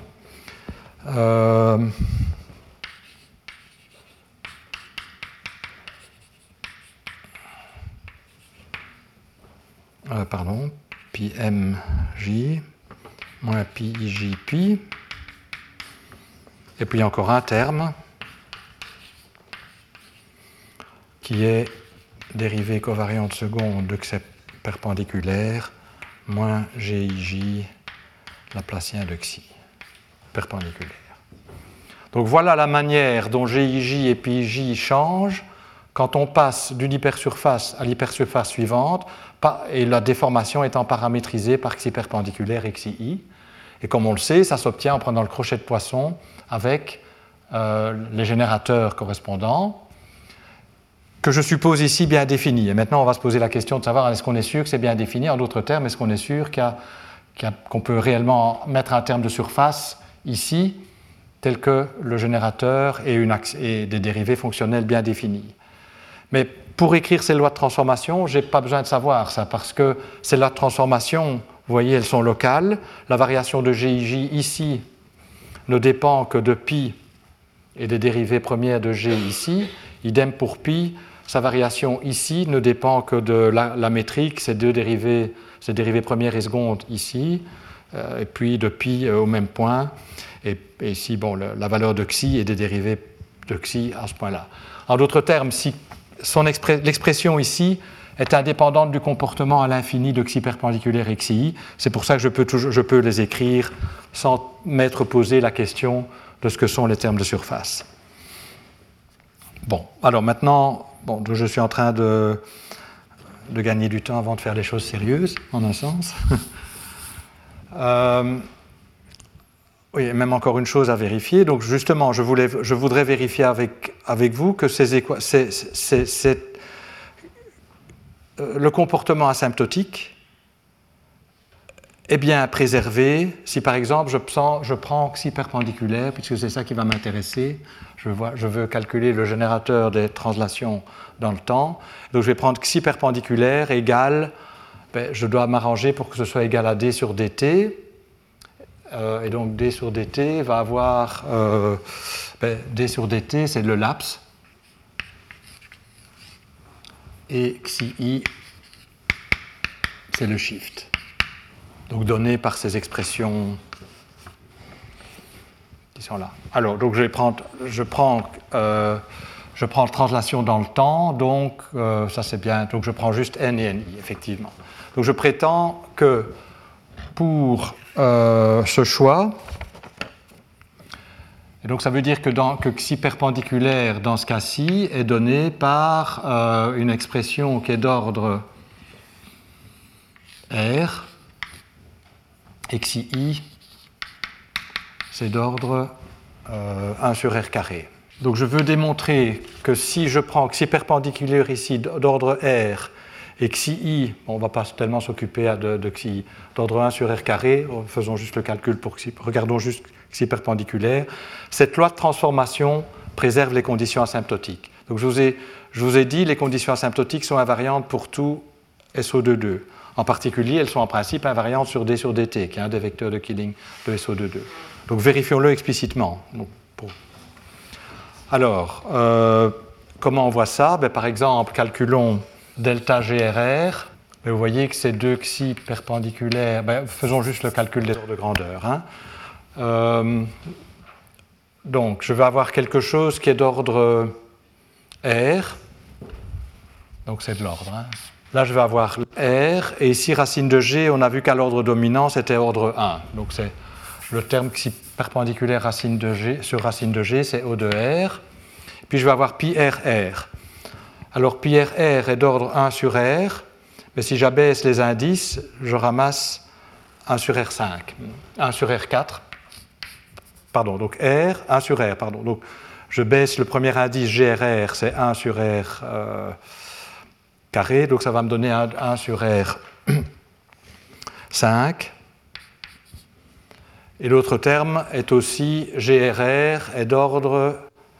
Speaker 1: Pardon, pi mj moins pi pi. Et puis encore un terme qui est dérivée covariante seconde de xi perpendiculaire moins gij laplacien de xi perpendiculaire. Donc voilà la manière dont gij et pij changent quand on passe d'une hypersurface à l'hypersurface suivante, et la déformation étant paramétrisée par xi perpendiculaire et xi. Et comme on le sait, ça s'obtient en prenant le crochet de poisson avec les générateurs correspondants, que je suppose ici bien définis. Et maintenant, on va se poser la question de savoir est-ce qu'on est sûr que c'est bien défini. En d'autres termes, est-ce qu'on est sûr qu'on peut réellement mettre un terme de surface ici, tel que le générateur et des dérivés fonctionnels bien définis. Mais pour écrire ces lois de transformation, je n'ai pas besoin de savoir ça, parce que ces lois de transformation, vous voyez, elles sont locales. La variation de gij ici ne dépend que de pi et des dérivées premières de g ici. Idem pour pi, sa variation ici ne dépend que de la métrique, ces dérivées premières et secondes ici, et puis de pi au même point. Et ici, bon, la valeur de xi et des dérivées de xi à ce point-là. En d'autres termes, si l'expression ici est indépendante du comportement à l'infini de xi perpendiculaire et xi, c'est pour ça que je peux les écrire sans m'être posé la question de ce que sont les termes de surface. Bon, alors maintenant, je suis en train de gagner du temps avant de faire les choses sérieuses, en un sens. Oui, même encore une chose à vérifier. Donc justement, je voudrais vérifier avec vous que le comportement asymptotique est bien préservé si par exemple je prends xi perpendiculaire, puisque c'est ça qui va m'intéresser. Je veux calculer le générateur des translations dans le temps. Donc je vais prendre xi perpendiculaire égale, je dois m'arranger pour que ce soit égal à d sur dt. Et donc d sur dt va avoir d sur dt, c'est le laps, et xi, c'est le shift. Donc donné par ces expressions qui sont là. Alors, donc je prends translation dans le temps, donc ça c'est bien. Donc je prends juste n et ni, effectivement. Donc je prétends que pour ce choix, et donc ça veut dire que xi perpendiculaire dans ce cas-ci est donné par une expression qui est d'ordre R, et xi i, c'est d'ordre 1 sur R carré. Donc je veux démontrer que si je prends xi perpendiculaire ici d'ordre R, et xi i, on ne va pas tellement s'occuper de xi i, d'ordre 1 sur R carré, faisons juste le calcul pour xi, regardons juste xi perpendiculaire, cette loi de transformation préserve les conditions asymptotiques. Donc je vous ai dit, les conditions asymptotiques sont invariantes pour tout SO2,2. En particulier, elles sont en principe invariantes sur d sur dt, qui est un des vecteurs de Killing de SO2,2. Donc vérifions-le explicitement. Alors, comment on voit ça ? Par exemple, calculons delta GRR. Vous voyez que ces deux xi perpendiculaires, faisons juste le calcul des ordres de grandeur. Donc, je vais avoir quelque chose qui est d'ordre R. Donc, c'est de l'ordre. Là, je vais avoir R. Et ici, racine de G, on a vu qu'à l'ordre dominant, c'était ordre 1. Donc, c'est le terme xi perpendiculaire racine de G, sur racine de G, c'est O de R. Puis, je vais avoir pi RR. Alors, pi RR est d'ordre 1 sur R. mais si j'abaisse les indices, je ramasse 1 sur R5, 1 sur R4, pardon, donc R, 1 sur R, pardon. Donc je baisse le premier indice GRR, c'est 1 sur R carré, donc ça va me donner 1 sur R 5. Et l'autre terme est aussi GRR, est d'ordre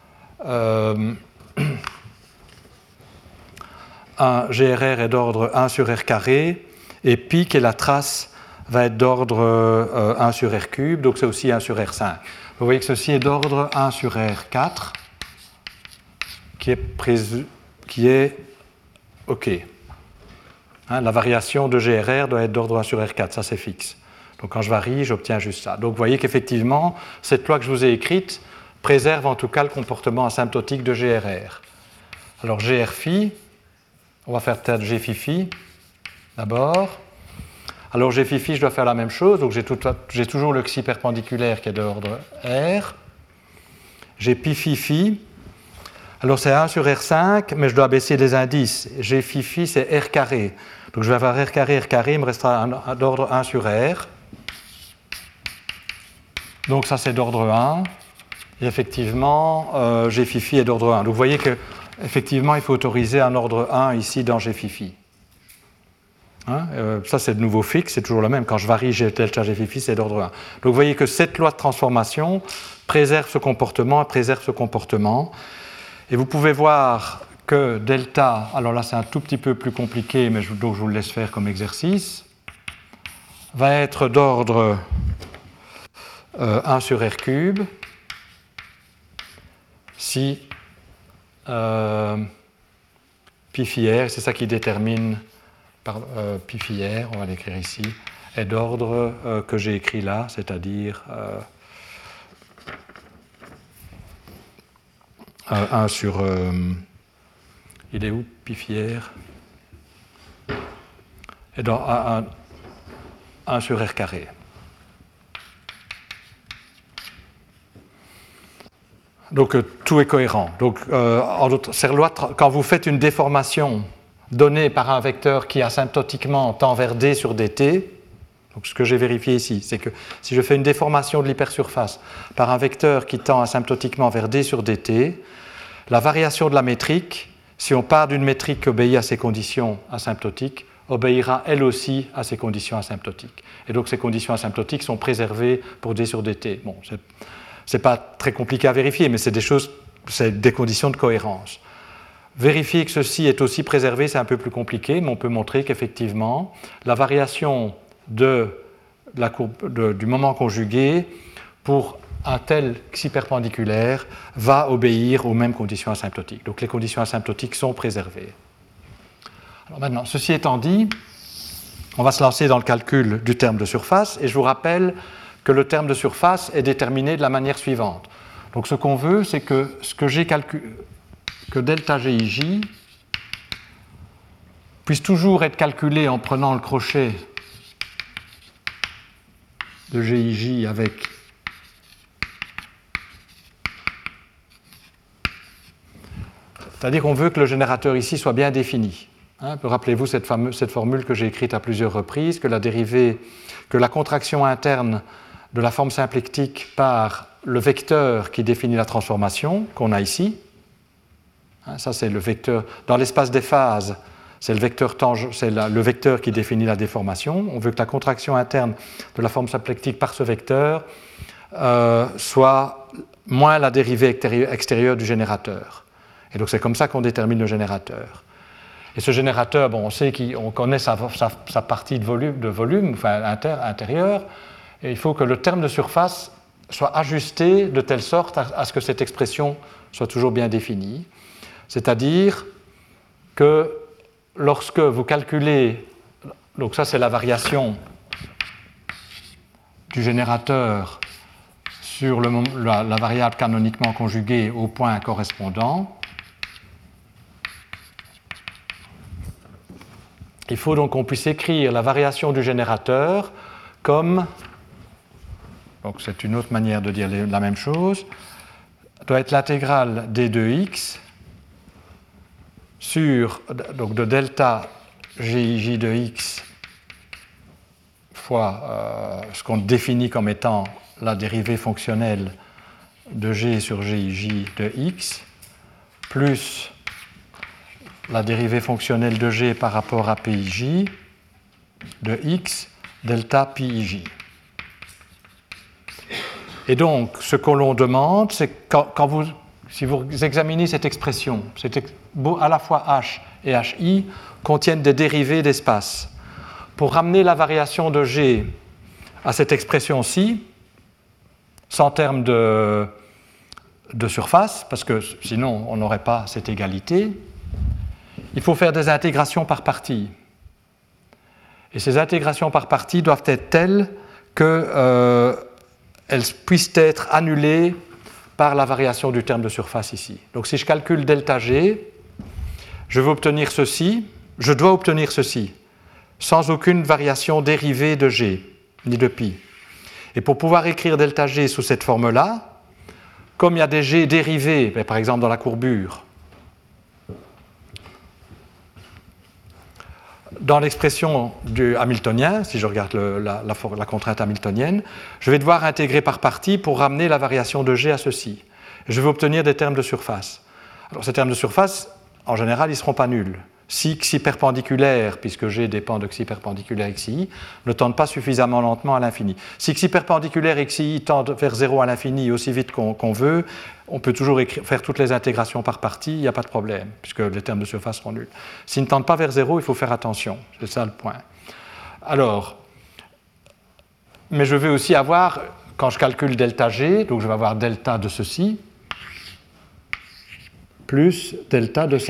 Speaker 1: 1 sur R carré, et pi, qui est la trace, va être d'ordre 1 sur R cube, donc c'est aussi 1 sur R5. Vous voyez que ceci est d'ordre 1 sur R4, qui est OK. Hein, la variation de GRR doit être d'ordre 1 sur R4, ça c'est fixe. Donc quand je varie, j'obtiens juste ça. Donc vous voyez qu'effectivement, cette loi que je vous ai écrite préserve en tout cas le comportement asymptotique de GRR. Alors GR phi, on va faire peut-être G phi phi d'abord. Alors G phi phi, je dois faire la même chose, donc j'ai toujours le xi perpendiculaire qui est d'ordre R. J'ai pi phi phi. Alors c'est 1 sur R5, mais je dois baisser les indices. G phi phi, c'est R carré. Donc je vais avoir R carré, il me restera d'ordre 1 sur R. Donc ça c'est d'ordre 1. Et effectivement, G phi phi est d'ordre 1. Donc vous voyez qu'effectivement, il faut autoriser un ordre 1 ici dans G phi phi. Hein, ça c'est de nouveau fixe, c'est toujours le même. Quand je varie delta G phi phi, c'est d'ordre 1. Donc vous voyez que cette loi de transformation préserve ce comportement et préserve ce comportement. Et vous pouvez voir que delta, alors là c'est un tout petit peu plus compliqué, mais donc je vous le laisse faire comme exercice, va être d'ordre 1 sur R cube si pi phi r, c'est ça qui détermine pi phi r, on va l'écrire ici, est d'ordre que j'ai écrit là, c'est-à-dire 1 sur... il est où, pi phi r? Et dans 1 sur R carré. Donc tout est cohérent. Donc, quand vous faites une déformation donnée par un vecteur qui asymptotiquement tend vers d sur dt, donc ce que j'ai vérifié ici, c'est que si je fais une déformation de l'hypersurface par un vecteur qui tend asymptotiquement vers d sur dt, la variation de la métrique, si on part d'une métrique qui obéit à ces conditions asymptotiques, obéira elle aussi à ces conditions asymptotiques. Et donc ces conditions asymptotiques sont préservées pour d sur dt. Bon, c'est pas très compliqué à vérifier, mais c'est des conditions de cohérence. Vérifier que ceci est aussi préservé, c'est un peu plus compliqué, mais on peut montrer qu'effectivement, la variation du moment conjugué pour un tel xi perpendiculaire va obéir aux mêmes conditions asymptotiques. Donc les conditions asymptotiques sont préservées. Alors maintenant, ceci étant dit, on va se lancer dans le calcul du terme de surface, et je vous rappelle que le terme de surface est déterminé de la manière suivante. Donc ce qu'on veut, c'est que que delta GIJ puisse toujours être calculé en prenant le crochet de GIJ avec c'est-à-dire qu'on veut que le générateur ici soit bien défini. Hein, rappelez-vous cette formule que j'ai écrite à plusieurs reprises, que la contraction interne de la forme symplectique par le vecteur qui définit la transformation, qu'on a ici. Hein, ça, c'est le vecteur. Dans l'espace des phases, c'est le vecteur qui définit la déformation. On veut que la contraction interne de la forme symplectique par ce vecteur soit moins la dérivée extérieure du générateur. Et donc c'est comme ça qu'on détermine le générateur. Et ce générateur, bon, on connaît sa partie de volume enfin, intérieur, et il faut que le terme de surface soit ajusté de telle sorte à ce que cette expression soit toujours bien définie. C'est-à-dire que lorsque vous calculez, donc ça c'est la variation du générateur sur la variable canoniquement conjuguée au point correspondant, il faut donc qu'on puisse écrire la variation du générateur comme, donc c'est une autre manière de dire la même chose, doit être l'intégrale d de x sur, donc de delta GIJ de x fois ce qu'on définit comme étant la dérivée fonctionnelle de g sur GIJ de x, plus la dérivée fonctionnelle de g par rapport à PIJ de x delta PIJ. Et donc, ce que l'on demande, c'est si vous examinez cette expression, à la fois h et hi contiennent des dérivées d'espace. Pour ramener la variation de g à cette expression-ci, sans terme de surface, parce que sinon on n'aurait pas cette égalité, il faut faire des intégrations par partie. Et ces intégrations par partie doivent être telles qu'elles puissent être annulées par la variation du terme de surface ici. Donc si je calcule delta g, je dois obtenir ceci, sans aucune variation dérivée de g, ni de pi. Et pour pouvoir écrire delta g sous cette forme-là, comme il y a des g dérivés, par exemple dans la courbure, dans l'expression du hamiltonien, si je regarde la contrainte hamiltonienne, je vais devoir intégrer par partie pour ramener la variation de g à ceci. Je vais obtenir des termes de surface. Alors ces termes de surface, en général, ils ne seront pas nuls. Si xi perpendiculaire, puisque g dépend de xi perpendiculaire xi, ne tendent pas suffisamment lentement à l'infini. Si xi perpendiculaire et xi tendent vers 0 à l'infini aussi vite qu'on veut, on peut toujours faire toutes les intégrations par partie, il n'y a pas de problème, puisque les termes de surface seront nuls. S'ils ne tendent pas vers 0, il faut faire attention, c'est ça le point. Alors, mais je vais aussi avoir, quand je calcule delta g, donc je vais avoir delta de ceci, plus delta de ça.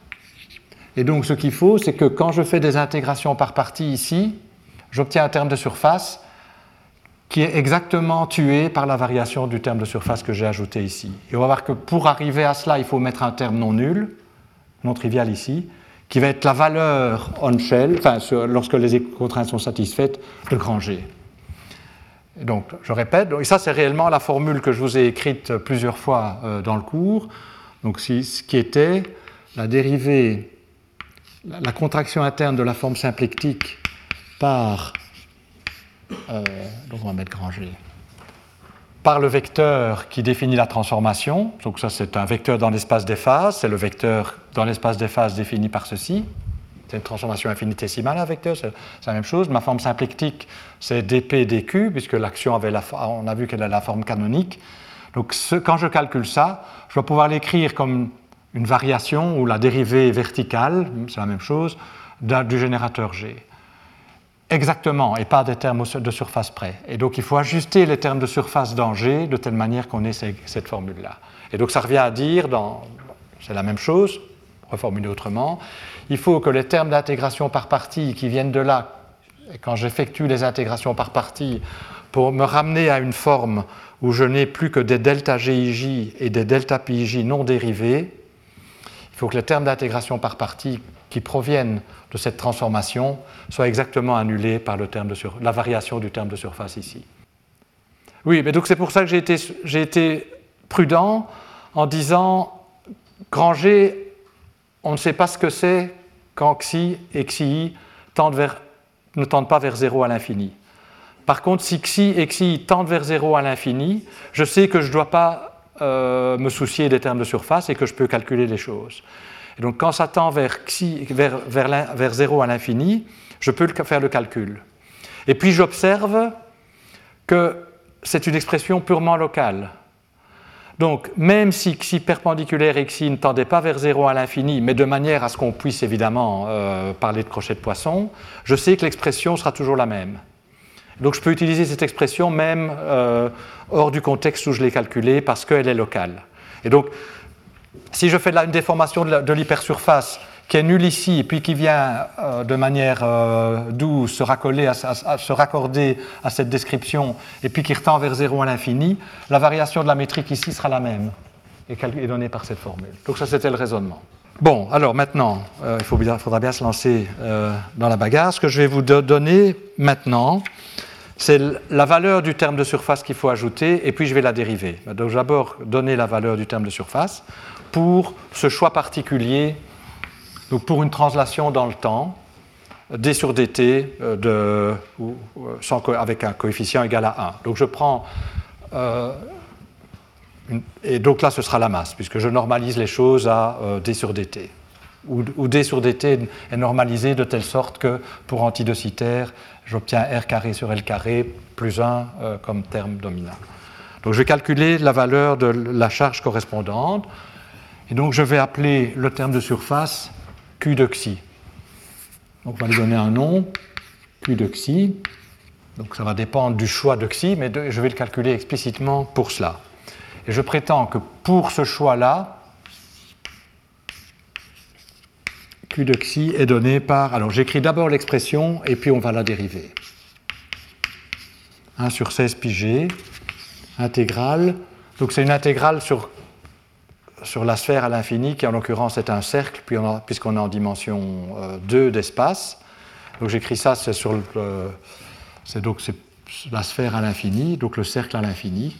Speaker 1: Et donc ce qu'il faut, c'est que quand je fais des intégrations par partie ici, j'obtiens un terme de surface qui est exactement tué par la variation du terme de surface que j'ai ajouté ici. Et on va voir que pour arriver à cela, il faut mettre un terme non nul, non trivial ici, qui va être la valeur on-shell, enfin lorsque les contraintes sont satisfaites, de grand G. Et donc je répète, et ça c'est réellement la formule que je vous ai écrite plusieurs fois dans le cours, donc ce qui était la dérivée, la contraction interne de la forme symplectique par, donc on va mettre grand G, par le vecteur qui définit la transformation. Donc ça c'est un vecteur dans l'espace des phases, c'est le vecteur dans l'espace des phases défini par ceci. C'est une transformation infinitésimale, un vecteur, c'est la même chose. Ma forme symplectique, c'est dp dq, puisque l'action on a vu qu'elle a la forme canonique. Donc quand je calcule ça, je dois pouvoir l'écrire comme une variation ou la dérivée verticale, c'est la même chose, du générateur G. Exactement, et pas des termes de surface près. Et donc il faut ajuster les termes de surface dans G de telle manière qu'on ait cette formule-là. Et donc ça revient à dire, c'est la même chose, reformulé autrement, il faut que les termes d'intégration par partie qui viennent de là, et quand j'effectue les intégrations par partie, pour me ramener à une forme où je n'ai plus que des delta GIJ et des delta PIJ non dérivés, il faut que les termes d'intégration par partie qui proviennent de cette transformation soient exactement annulés par la variation du terme de surface ici. Oui, mais donc c'est pour ça que j'ai été prudent en disant grand G, on ne sait pas ce que c'est quand xi et xi ne tendent pas vers 0 à l'infini. Par contre, si xi et xi tendent vers 0 à l'infini, je sais que je ne dois pas me soucier des termes de surface et que je peux calculer les choses. Et donc quand ça tend vers 0 à l'infini, je peux faire le calcul. Et puis j'observe que c'est une expression purement locale. Donc même si xi perpendiculaire et xi ne tendaient pas vers 0 à l'infini, mais de manière à ce qu'on puisse évidemment parler de crochet de poisson, je sais que l'expression sera toujours la même. Donc je peux utiliser cette expression même hors du contexte où je l'ai calculée parce qu'elle est locale. Et donc, si je fais une déformation de l'hypersurface qui est nulle ici et puis qui vient de manière douce se raccorder à cette description et puis qui retend vers 0 à l'infini, la variation de la métrique ici sera la même et est donnée par cette formule. Donc ça c'était le raisonnement. Bon, alors maintenant, il faudra bien se lancer dans la bagarre. Ce que je vais vous donner maintenant, c'est la valeur du terme de surface qu'il faut ajouter, et puis je vais la dériver. Donc je vais d'abord donner la valeur du terme de surface pour ce choix particulier, donc pour une translation dans le temps. d sur dt avec un coefficient égal à 1. Donc je prends... et donc là, ce sera la masse, puisque je normalise les choses à d sur dt. Où d sur dt est normalisé de telle sorte que pour antidocitaire, j'obtiens r carré sur l carré plus 1 comme terme dominant. Donc je vais calculer la valeur de la charge correspondante. Et donc je vais appeler le terme de surface Q de xi. Donc on va lui donner un nom, Q de xi. Donc ça va dépendre du choix de xi, mais je vais le calculer explicitement pour cela. Et je prétends que pour ce choix-là, Q de xi est donné par... Alors j'écris d'abord l'expression et puis on va la dériver. 1 sur 16 pi g, intégrale. Donc c'est une intégrale sur la sphère à l'infini, qui en l'occurrence est un cercle, puisqu'on est en dimension 2 d'espace. Donc j'écris ça, c'est la sphère à l'infini, donc le cercle à l'infini.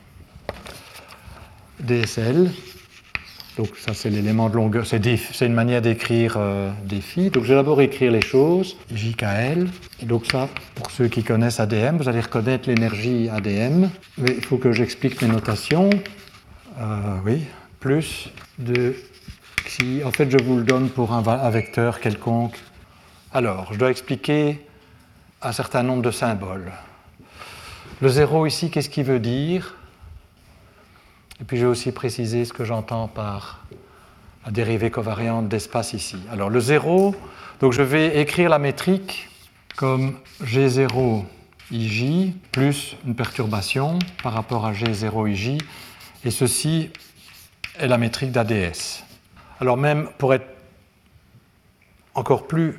Speaker 1: DSL, donc ça c'est l'élément de longueur, c'est une manière d'écrire des phi. Donc je vais d'abord écrire les choses, JKL. Et donc ça, pour ceux qui connaissent ADM, vous allez reconnaître l'énergie ADM. Mais il faut que j'explique mes notations. Oui. Plus de xi. En fait, je vous le donne pour un vecteur quelconque. Alors, je dois expliquer un certain nombre de symboles. Le 0 ici, qu'est-ce qu'il veut dire? Et puis, je vais aussi préciser ce que j'entends par la dérivée covariante d'espace ici. Alors, le 0, donc je vais écrire la métrique comme G0 IJ plus une perturbation par rapport à G0 IJ. Et ceci est la métrique d'ADS. Alors même, pour être encore plus...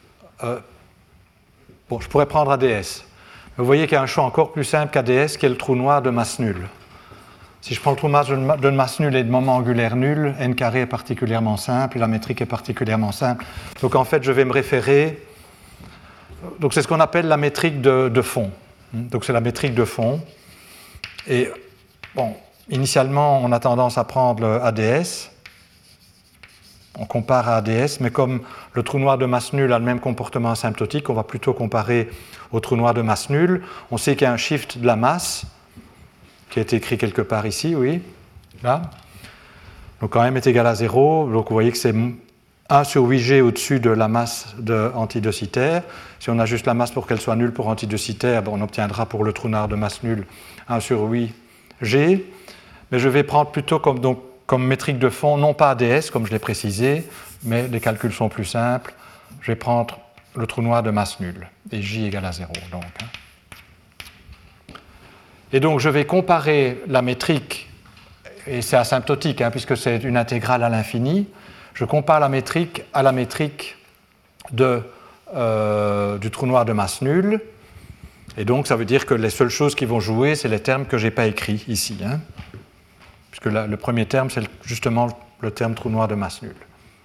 Speaker 1: je pourrais prendre ADS. Vous voyez qu'il y a un choix encore plus simple qu'ADS, qui est le trou noir de masse nulle. Si je prends le trou noir de masse nulle et de moment angulaire nul, n carré est particulièrement simple et la métrique est particulièrement simple. Donc en fait, je vais me référer... Donc c'est ce qu'on appelle la métrique de fond. Donc c'est la métrique de fond. Et bon... Initialement, on a tendance à prendre le ADS, on compare à ADS, mais comme le trou noir de masse nulle a le même comportement asymptotique, on va plutôt comparer au trou noir de masse nulle. On sait qu'il y a un shift de la masse, qui est écrit quelque part ici, oui, là. Donc quand m est égal à 0, donc vous voyez que c'est 1 sur 8g au-dessus de la masse antidocitaire. Si on a juste la masse pour qu'elle soit nulle pour antidocitaire, on obtiendra pour le trou noir de masse nulle 1 sur 8g. Mais je vais prendre plutôt comme métrique de fond, non pas ADS, comme je l'ai précisé, mais les calculs sont plus simples. Je vais prendre le trou noir de masse nulle, et J égale à 0. Donc, Et donc, je vais comparer la métrique, et c'est asymptotique, puisque c'est une intégrale à l'infini. Je compare la métrique à la métrique du trou noir de masse nulle. Et donc, ça veut dire que les seules choses qui vont jouer, c'est les termes que je n'ai pas écrits ici. Puisque le premier terme, c'est justement le terme trou noir de masse nulle.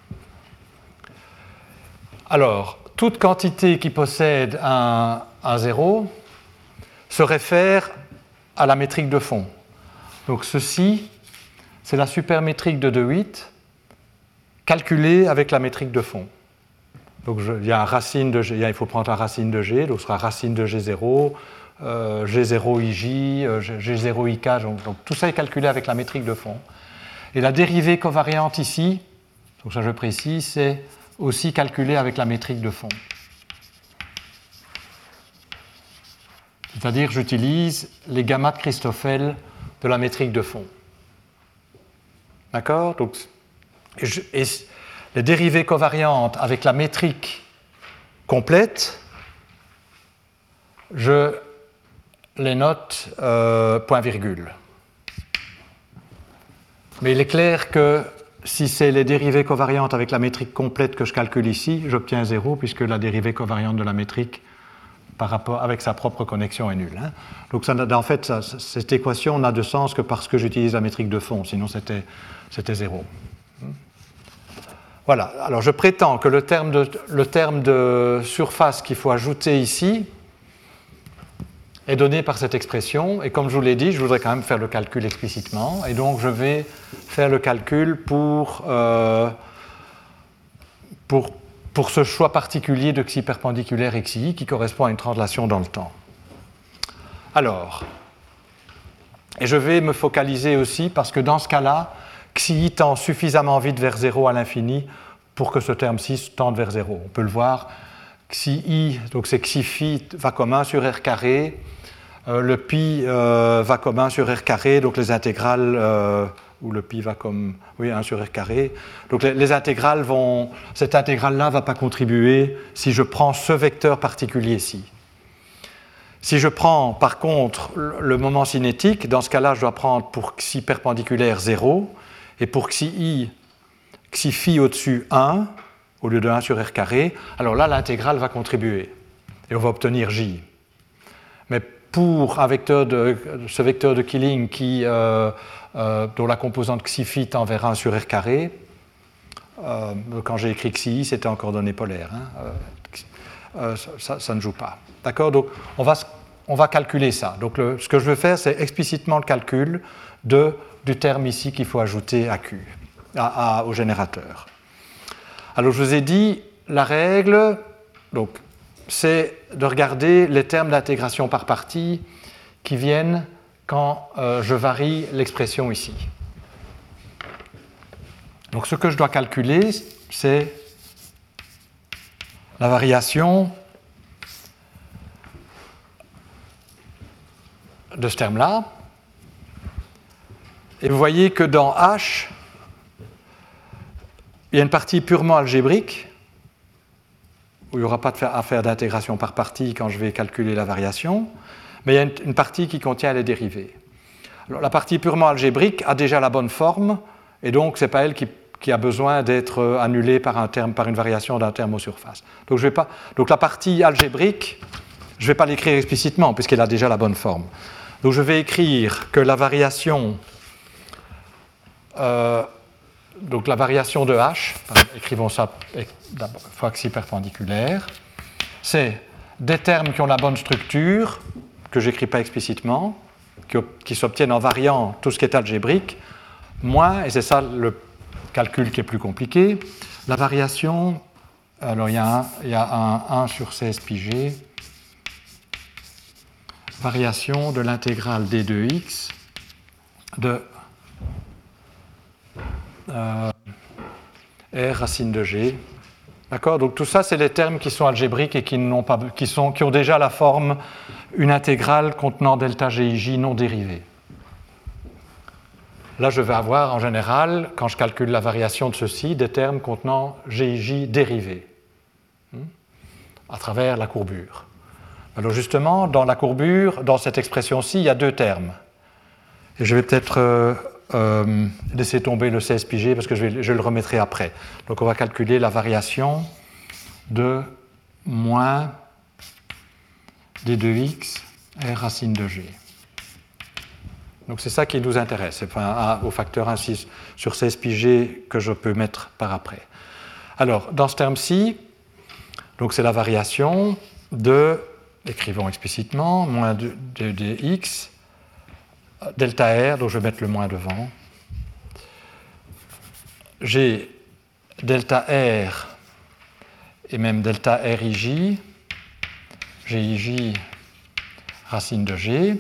Speaker 1: Alors, toute quantité qui possède un 0 se réfère à la métrique de fond. Donc ceci, c'est la supermétrique de De Witt calculée avec la métrique de fond. Donc il y a racine de G, il faut prendre la racine de G, donc ce sera racine de G0, G0 IJ, G0 IK, donc tout ça est calculé avec la métrique de fond. Et la dérivée covariante ici, donc ça je précise, c'est aussi calculé avec la métrique de fond. C'est-à-dire j'utilise les gammas de Christoffel de la métrique de fond. D'accord? Donc, et les dérivées covariantes avec la métrique complète, je les note point virgule. Mais il est clair que si c'est les dérivées covariantes avec la métrique complète que je calcule ici, j'obtiens 0 puisque la dérivée covariante de la métrique par rapport avec sa propre connexion est nulle. Donc ça, en fait, cette équation n'a de sens que parce que j'utilise la métrique de fond, sinon c'était 0. Voilà, alors je prétends que le terme de surface qu'il faut ajouter ici est donné par cette expression, et comme je vous l'ai dit, je voudrais quand même faire le calcul explicitement, et donc je vais faire le calcul pour pour ce choix particulier de xi perpendiculaire et xi qui correspond à une translation dans le temps. Alors, et je vais me focaliser aussi parce que dans ce cas-là, xi tend suffisamment vite vers 0 à l'infini pour que ce terme-ci tende vers 0. On peut le voir, xi, donc c'est xi phi va comme 1 sur r carré, le pi va comme 1 sur r carré, donc les intégrales, ou le pi va comme 1 sur r carré. Donc les intégrales vont, cette intégrale-là ne va pas contribuer si je prends ce vecteur particulier-ci. Si je prends par contre le moment cinétique, dans ce cas-là, je dois prendre pour xi perpendiculaire 0, et pour xi phi au-dessus 1, au lieu de 1 sur r carré, alors là, l'intégrale va contribuer, et on va obtenir j. Mais pour ce vecteur de Killing dont la composante xi phi tend vers 1 sur r carré, quand j'ai écrit xi, c'était en coordonnées polaires. Ça ne joue pas. D'accord? Donc, on va calculer ça. Donc, ce que je veux faire, c'est explicitement le calcul du terme ici qu'il faut ajouter à Q, au générateur. Alors, je vous ai dit, la règle, donc, c'est de regarder les termes d'intégration par partie qui viennent quand je varie l'expression ici. Donc, ce que je dois calculer, c'est la variation de ce terme-là. Et vous voyez que dans H, il y a une partie purement algébrique, où il n'y aura pas à faire d'intégration par partie quand je vais calculer la variation, mais il y a une partie qui contient les dérivées. Alors, la partie purement algébrique a déjà la bonne forme, et donc ce n'est pas elle qui a besoin d'être annulée par une variation d'un terme aux surfaces. Donc la partie algébrique, je ne vais pas l'écrire explicitement, puisqu'elle a déjà la bonne forme. Donc je vais écrire que la variation donc la variation de H, écrivons ça fois xi perpendiculaire, c'est des termes qui ont la bonne structure, que je n'écris pas explicitement, qui s'obtiennent en variant tout ce qui est algébrique, moins, et c'est ça le calcul qui est plus compliqué, la variation, alors il y a un 1 sur 16 pi g, variation de l'intégrale d de x de R racine de G. D'accord? Donc tout ça, c'est les termes qui sont algébriques et qui ont déjà la forme une intégrale contenant delta GIJ non dérivée. Là, je vais avoir en général, quand je calcule la variation de ceci, des termes contenant GIJ dérivés à travers la courbure. Alors justement, dans la courbure, dans cette expression-ci, il y a deux termes. Et je vais peut-être laisser tomber le 16 pi g parce que je le remettrai après. Donc on va calculer la variation de moins d de x r racine de g. Donc c'est ça qui nous intéresse, c'est au facteur 1 sur 16 pi g que je peux mettre par après. Alors dans ce terme-ci, donc c'est la variation de, écrivons explicitement, moins de dx delta R, donc je vais mettre le moins devant. J'ai delta R et même delta RIJ, GIJ racine de G.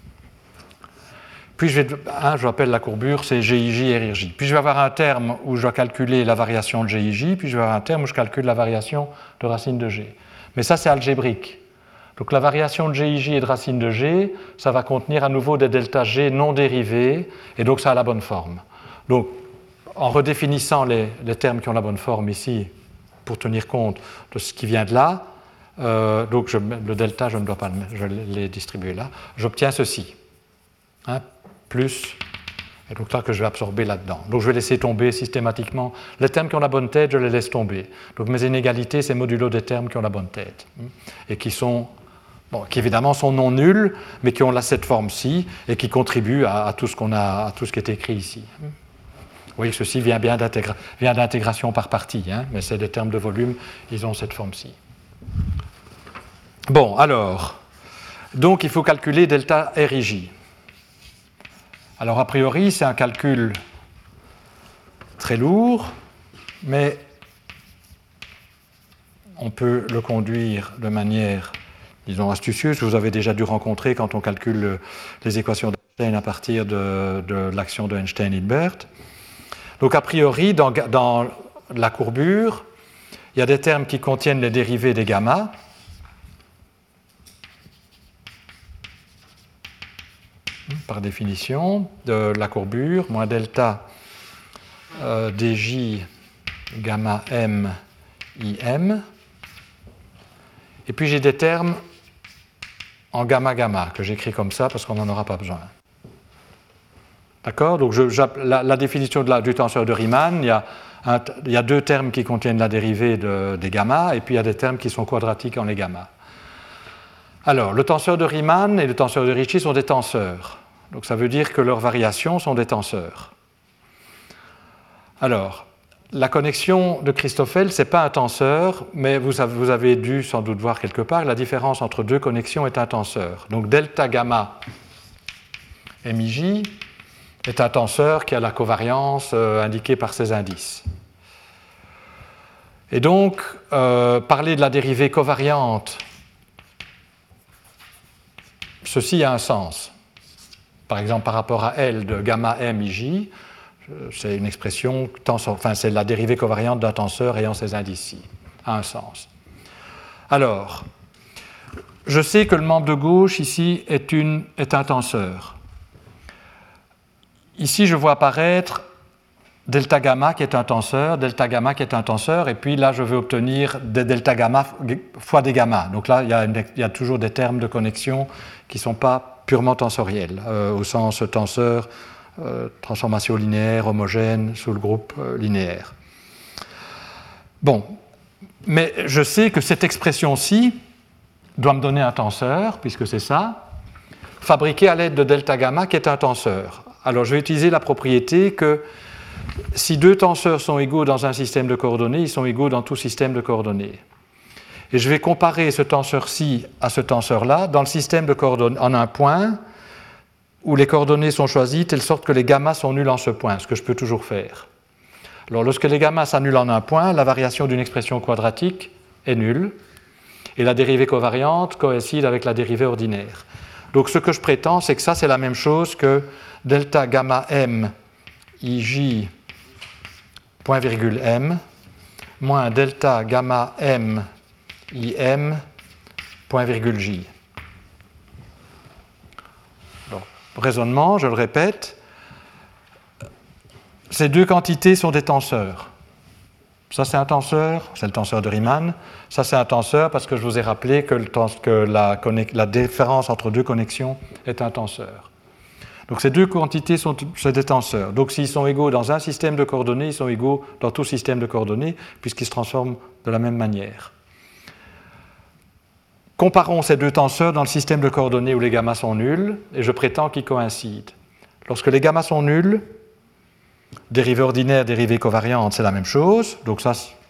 Speaker 1: Puis je rappelle la courbure, c'est GIJ RIJ. Puis je vais avoir un terme où je dois calculer la variation de GIJ, puis je vais avoir un terme où je calcule la variation de racine de G. Mais ça, c'est algébrique. Donc la variation de GIJ et de racine de G, ça va contenir à nouveau des delta G non dérivés, et donc ça a la bonne forme. Donc en redéfinissant les termes qui ont la bonne forme ici, pour tenir compte de ce qui vient de là, donc le delta, je ne dois pas le mettre, je l'ai distribué là, j'obtiens ceci, plus, et donc là que je vais absorber là-dedans. Donc je vais laisser tomber systématiquement les termes qui ont la bonne tête, je les laisse tomber. Donc mes inégalités, c'est modulo des termes qui ont la bonne tête, et qui évidemment sont non nuls, mais qui ont cette forme-ci et qui contribuent à tout ce qui est écrit ici. Vous voyez que ceci vient bien d'intégration par partie, mais c'est des termes de volume, ils ont cette forme-ci. Bon, alors, donc il faut calculer delta RIJ. Alors a priori, c'est un calcul très lourd, mais on peut le conduire de manière, disons, astucieuse. Vous avez déjà dû rencontrer quand on calcule les équations d'Einstein à partir de l'action de Einstein-Hilbert. Donc, a priori, dans la courbure, il y a des termes qui contiennent les dérivés des gamma. Par définition, de la courbure, moins delta dj gamma m im. Et puis j'ai des termes en gamma-gamma que j'écris comme ça parce qu'on n'en aura pas besoin. D'accord? Donc la définition du tenseur de Riemann, il y a deux termes qui contiennent la dérivée des gamma et puis il y a des termes qui sont quadratiques en les gamma. Alors, le tenseur de Riemann et le tenseur de Ricci sont des tenseurs. Donc ça veut dire que leurs variations sont des tenseurs. Alors, la connexion de Christoffel, ce n'est pas un tenseur, mais vous avez dû sans doute voir quelque part que la différence entre deux connexions est un tenseur. Donc delta gamma MIJ est un tenseur qui a la covariance indiquée par ces indices. Et donc, parler de la dérivée covariante, ceci a un sens. Par exemple, par rapport à L de gamma MIJ, c'est une expression, c'est la dérivée covariante d'un tenseur ayant ces indices-ci, a un sens. Alors, je sais que le membre de gauche ici est un tenseur. Ici, je vois apparaître delta gamma qui est un tenseur, delta gamma qui est un tenseur, et puis là, je vais obtenir des delta gamma fois des gamma. Donc là, il y a toujours des termes de connexion qui ne sont pas purement tensoriels, au sens tenseur, transformation linéaire, homogène, sous le groupe linéaire. Bon, mais je sais que cette expression-ci doit me donner un tenseur, puisque c'est ça, fabriqué à l'aide de delta gamma qui est un tenseur. Alors je vais utiliser la propriété que si deux tenseurs sont égaux dans un système de coordonnées, ils sont égaux dans tout système de coordonnées. Et je vais comparer ce tenseur-ci à ce tenseur-là dans le système de coordonnées en un point où les coordonnées sont choisies de telle sorte que les gammas sont nuls en ce point, ce que je peux toujours faire. Alors lorsque les gammas s'annulent en un point, la variation d'une expression quadratique est nulle et la dérivée covariante coïncide avec la dérivée ordinaire. Donc ce que je prétends, c'est que ça c'est la même chose que delta gamma m ij point virgule m moins delta gamma m im point virgule j. Donc, raisonnement, je le répète, ces deux quantités sont des tenseurs. Ça c'est un tenseur, c'est le tenseur de Riemann. Ça c'est un tenseur parce que je vous ai rappelé que la différence entre deux connexions est un tenseur. Donc ces deux quantités sont des tenseurs. Donc s'ils sont égaux dans un système de coordonnées, ils sont égaux dans tout système de coordonnées puisqu'ils se transforment de la même manière. Comparons ces deux tenseurs dans le système de coordonnées où les gammas sont nuls et je prétends qu'ils coïncident. Lorsque les gammas sont nuls, dérivée ordinaire, dérivée covariante, c'est la même chose. Donc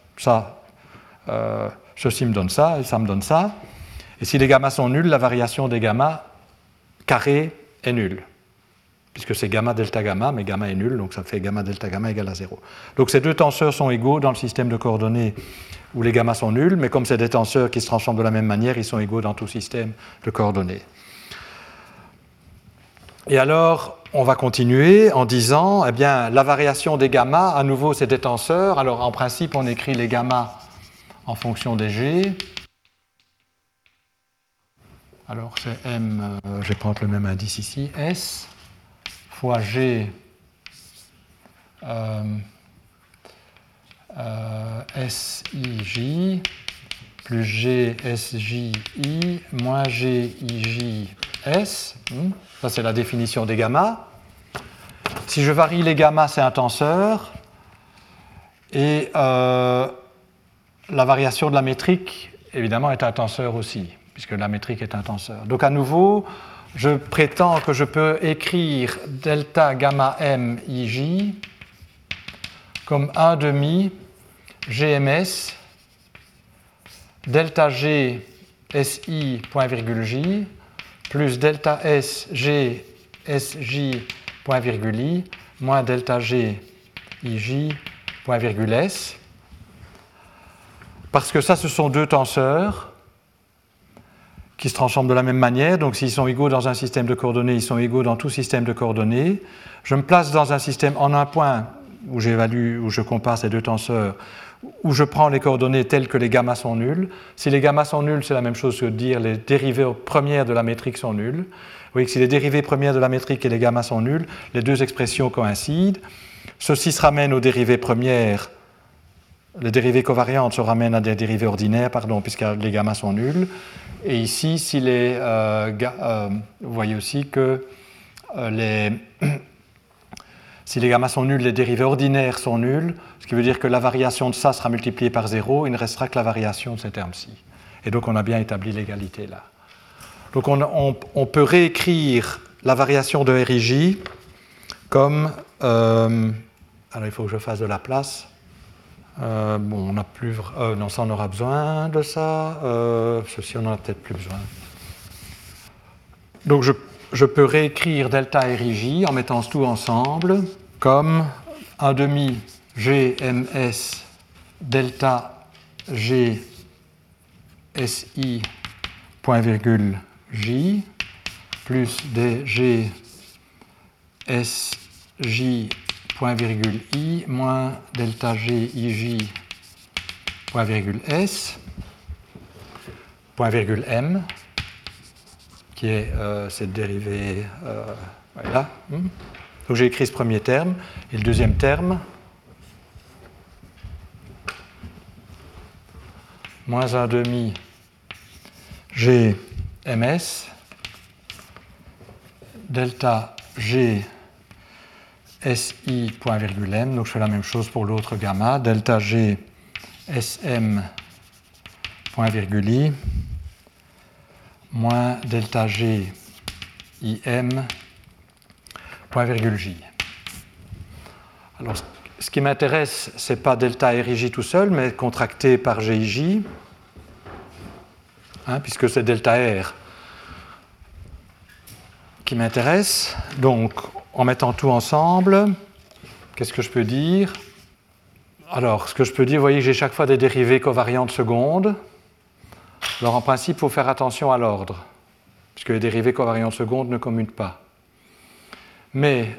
Speaker 1: ceci me donne ça et ça me donne ça. Et si les gammas sont nuls, la variation des gammas carré est nulle. Puisque c'est gamma delta gamma, mais gamma est nul, donc ça fait gamma delta gamma égale à 0. Donc ces deux tenseurs sont égaux dans le système de coordonnées où les gammas sont nuls, mais comme c'est des tenseurs qui se transforment de la même manière, ils sont égaux dans tout système de coordonnées. Et alors, on va continuer en disant, eh bien, la variation des gammas, à nouveau, c'est des tenseurs. Alors, en principe, on écrit les gammas en fonction des G. Alors, c'est M, je vais prendre le même indice ici, S, fois G, SIJ, plus G, SJI, moins GIJ, S. Ça, c'est la définition des gammas. Si je varie les gammas, c'est un tenseur. Et la variation de la métrique, évidemment, est un tenseur aussi, puisque la métrique est un tenseur. Donc, à nouveau, je prétends que je peux écrire delta gamma m ij comme 1 demi GMS delta G SI point virgule J plus delta S G SJ point virgule I moins delta G IJ point virgule S. parce que ça, ce sont deux tenseurs qui se transforment de la même manière. Donc s'ils sont égaux dans un système de coordonnées, ils sont égaux dans tout système de coordonnées. Je me place dans un système en un point où j'évalue, où je compare ces deux tenseurs, où je prends les coordonnées telles que les gammas sont nuls. Si les gammas sont nuls, c'est la même chose que de dire les dérivées premières de la métrique sont nulles. Vous voyez que si les dérivées premières de la métrique et les gammas sont nulles, les deux expressions coïncident. Ceci se ramène aux dérivées premières. Les dérivées covariantes se ramènent à des dérivées ordinaires, puisque les gammas sont nuls. Et ici, si vous voyez aussi que si les gammas sont nuls, les dérivées ordinaires sont nuls, ce qui veut dire que la variation de ça sera multipliée par 0, il ne restera que la variation de ces termes-ci. Et donc on a bien établi l'égalité là. Donc on peut réécrire la variation de RIJ comme... alors il faut que je fasse de la place. On n'a plus... non, ça on aura besoin de ça. Ceci on en a peut-être plus besoin. Donc je peux réécrire delta RIJ en mettant tout ensemble comme 1 demi GMS delta G SI point virgule J plus DG SJ point virgule I moins delta G IJ point virgule S point virgule M qui est cette dérivée voilà. Donc j'ai écrit ce premier terme et le deuxième terme moins 1 demi G MS delta G SI point virgule M, donc je fais la même chose pour l'autre gamma, delta G SM point virgule I moins delta G IM point virgule J. Alors ce qui m'intéresse, ce n'est pas delta RIJ tout seul, mais contracté par GIJ, puisque c'est delta R qui m'intéresse. Donc, en mettant tout ensemble, qu'est-ce que je peux dire? Alors, ce que je peux dire, vous voyez que j'ai chaque fois des dérivées covariantes secondes. Alors, en principe, il faut faire attention à l'ordre, puisque les dérivées covariantes secondes ne commutent pas. Mais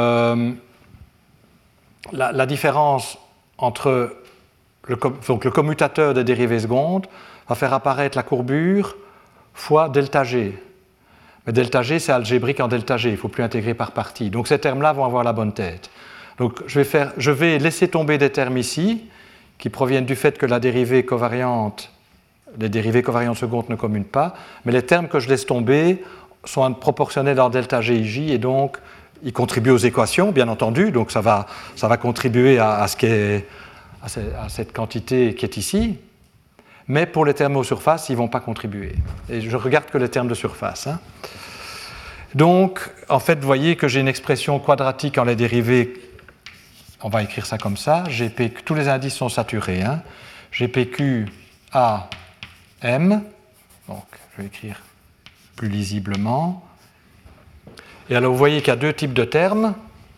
Speaker 1: la différence entre le commutateur des dérivées secondes va faire apparaître la courbure fois delta G. Mais delta G, c'est algébrique en delta G, il ne faut plus intégrer par partie. Donc ces termes-là vont avoir la bonne tête. Donc je vais laisser tomber des termes ici, qui proviennent du fait que les dérivées covariantes secondes ne communent pas, mais les termes que je laisse tomber sont proportionnels en delta G IJ, et donc ils contribuent aux équations, bien entendu, donc ça va contribuer à cette quantité qui est ici, mais pour les termes aux surfaces, ils ne vont pas contribuer. Et je regarde que les termes de surface. Donc, en fait, vous voyez que j'ai une expression quadratique en les dérivées, on va écrire ça comme ça, tous les indices sont saturés, GPQ A M, donc je vais écrire plus lisiblement. Et alors vous voyez qu'il y a deux types de termes.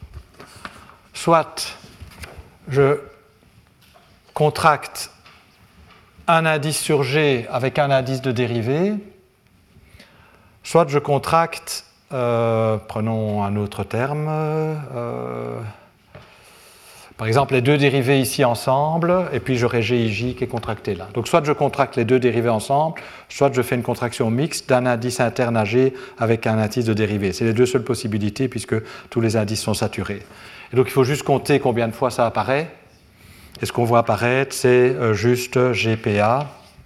Speaker 1: Soit je contracte un indice sur G avec un indice de dérivée, soit je contracte, prenons un autre terme, par exemple les deux dérivées ici ensemble, et puis j'aurai GIJ qui est contracté là. Donc soit je contracte les deux dérivées ensemble, soit je fais une contraction mixte d'un indice interne à G avec un indice de dérivée. C'est les deux seules possibilités puisque tous les indices sont saturés. Et donc il faut juste compter combien de fois ça apparaît. Et ce qu'on voit apparaître, c'est juste GPA,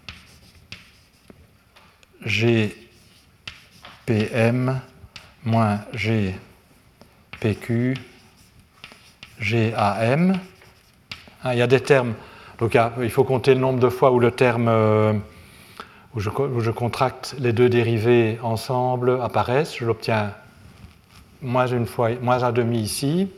Speaker 1: GPM, moins GPQ, GAM. Il y a des termes, donc il faut compter le nombre de fois où le terme, où je contracte les deux dérivées ensemble apparaissent. Je l'obtiens moins une fois, moins un demi ici.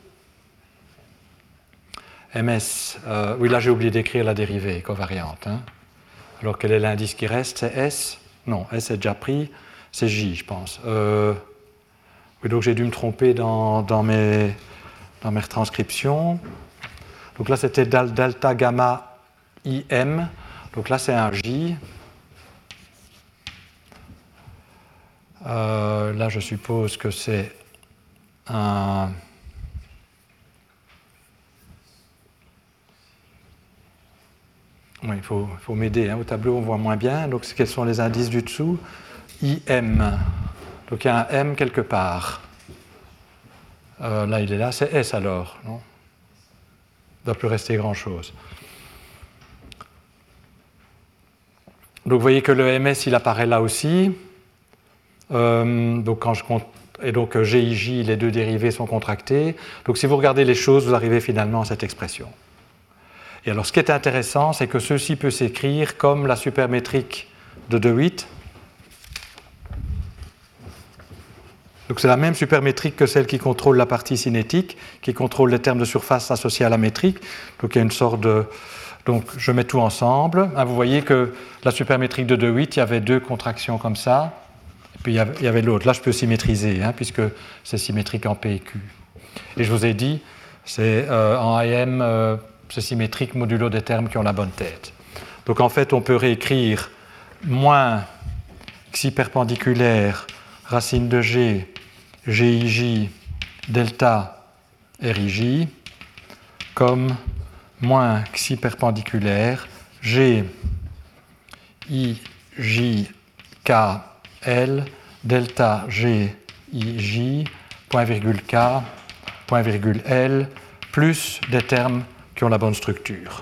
Speaker 1: MS, oui là j'ai oublié d'écrire la dérivée covariante. Alors quel est l'indice qui reste? C'est S? Non, S est déjà pris, c'est J je pense. Oui, donc j'ai dû me tromper dans mes retranscriptions. Donc là c'était delta gamma IM. Donc là, c'est un J. Là, je suppose que c'est un... Oui, il faut m'aider. Au tableau, on voit moins bien. Donc, quels sont les indices du dessous? IM. Donc, il y a un M quelque part. Là, il est là. C'est S alors, non? Il ne doit plus rester grand-chose. Donc, vous voyez que le MS, il apparaît là aussi. Donc, quand je compte... Et donc, GIJ, les deux dérivés sont contractés. Donc, si vous regardez les choses, vous arrivez finalement à cette expression. Et alors, ce qui est intéressant, c'est que ceci peut s'écrire comme la supermétrique de De Witt. Donc, c'est la même supermétrique que celle qui contrôle la partie cinétique, qui contrôle les termes de surface associés à la métrique. Donc, il y a une sorte de... Donc, je mets tout ensemble. Vous voyez que la supermétrique de De Witt, il y avait deux contractions comme ça. Et puis, il y avait l'autre. Là, je peux symétriser, puisque c'est symétrique en P et Q. Et je vous ai dit, c'est en AM... c'est symétrique modulo des termes qui ont la bonne tête. Donc en fait, on peut réécrire moins xi perpendiculaire racine de G, GIJ, delta, RIJ, comme moins xi perpendiculaire G, IJ, K, L, delta, G, IJ, point virgule K, point virgule L, plus des termes qui ont la bonne structure.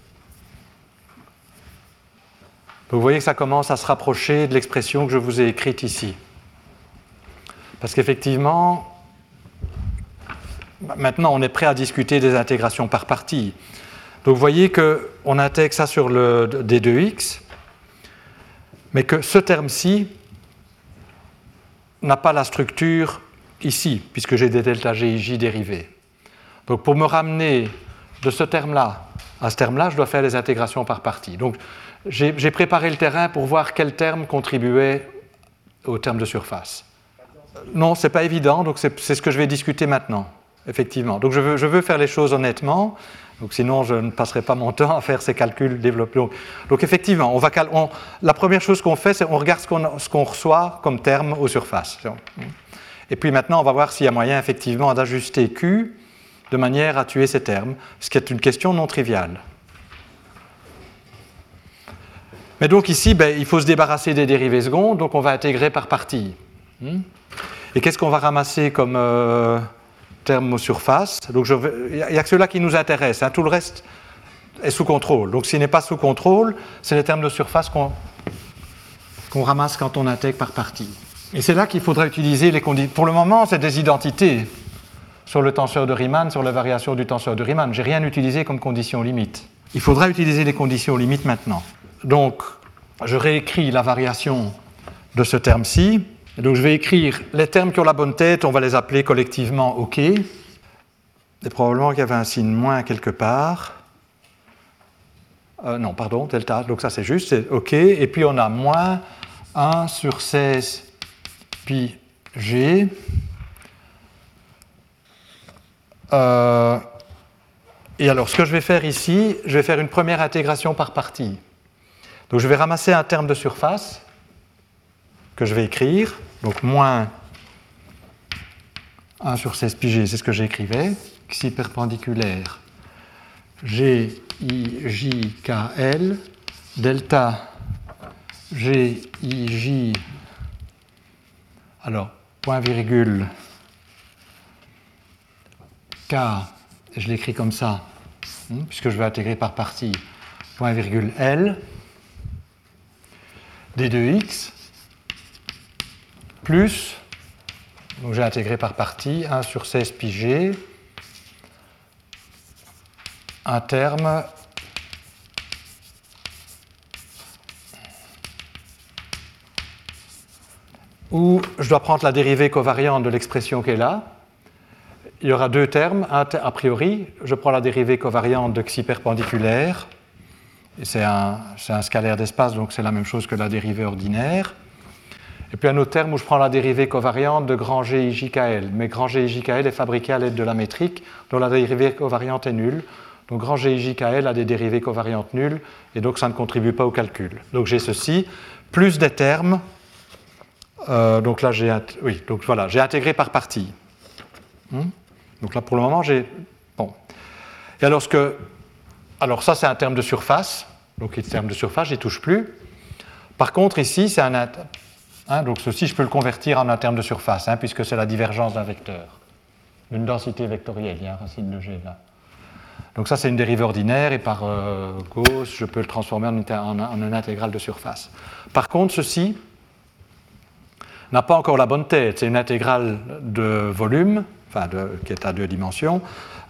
Speaker 1: Donc vous voyez que ça commence à se rapprocher de l'expression que je vous ai écrite ici. Parce qu'effectivement, maintenant on est prêt à discuter des intégrations par partie. Donc vous voyez qu'on intègre ça sur le D2X, mais que ce terme-ci n'a pas la structure ici, puisque j'ai des delta GIJ dérivés. Donc pour me ramener de ce terme-là à ce terme-là, je dois faire les intégrations par partie. Donc, j'ai préparé le terrain pour voir quel terme contribuait au terme de surface. Non, ce n'est pas évident, donc c'est ce que je vais discuter maintenant, effectivement. Donc, je veux faire les choses honnêtement, donc sinon je ne passerai pas mon temps à faire ces calculs développés. Donc effectivement, la première chose qu'on fait, c'est qu'on regarde ce qu'on reçoit comme terme aux surfaces. Et puis maintenant, on va voir s'il y a moyen, effectivement, d'ajuster Q de manière à tuer ces termes, ce qui est une question non triviale. Mais donc ici, il faut se débarrasser des dérivés secondes, donc on va intégrer par partie. Et qu'est-ce qu'on va ramasser comme terme aux surfaces? Donc il n'y a que ceux-là qui nous intéressent, tout le reste est sous contrôle. Donc s'il n'est pas sous contrôle, c'est les termes de surface qu'on ramasse quand on intègre par partie. Et c'est là qu'il faudra utiliser les conditions. Pour le moment, c'est des identités. Sur le tenseur de Riemann, sur la variation du tenseur de Riemann. Je n'ai rien utilisé comme condition limite. Il faudra utiliser les conditions limites maintenant. Donc, je réécris la variation de ce terme-ci. Donc, je vais écrire les termes qui ont la bonne tête, on va les appeler collectivement OK. Et probablement qu'il y avait un signe moins quelque part. Non, pardon, delta, donc ça c'est juste, c'est OK. Et puis on a moins 1 sur 16 pi G. Et alors, ce que je vais faire ici, je vais faire une première intégration par partie. Donc, je vais ramasser un terme de surface que je vais écrire. Donc, moins 1 sur 16 pi G, c'est ce que j'écrivais. Xi perpendiculaire G, I, J, K, L, delta G, I, J, alors, point virgule, K, je l'écris comme ça, puisque je vais intégrer par partie, point virgule L, D2X, plus, donc j'ai intégré par partie, 1 sur 16 pi G, un terme où je dois prendre la dérivée covariante de l'expression qui est là. Il y aura deux termes. A priori, je prends la dérivée covariante de xi perpendiculaire. C'est un scalaire d'espace, donc c'est la même chose que la dérivée ordinaire. Et puis un autre terme où je prends la dérivée covariante de grand G IJKL. Mais grand G IJKL est fabriqué à l'aide de la métrique, dont la dérivée covariante est nulle. Donc grand GIJKL a des dérivées covariantes nulles, et donc ça ne contribue pas au calcul. Donc j'ai ceci, plus des termes. Donc là, j'ai intégré par partie. Donc là, pour le moment, j'ai... Bon. Et alors ça, c'est un terme de surface. Donc les termes de surface, je n'y touche plus. Par contre, ici, c'est donc ceci, je peux le convertir en un terme de surface, puisque c'est la divergence d'un vecteur. D'une densité vectorielle, il y a un racine de G là. Donc ça, c'est une dérivée ordinaire, et par Gauss, je peux le transformer en une intégrale de surface. Par contre, ceci n'a pas encore la bonne tête. C'est une intégrale de volume, qui est à 2 dimensions,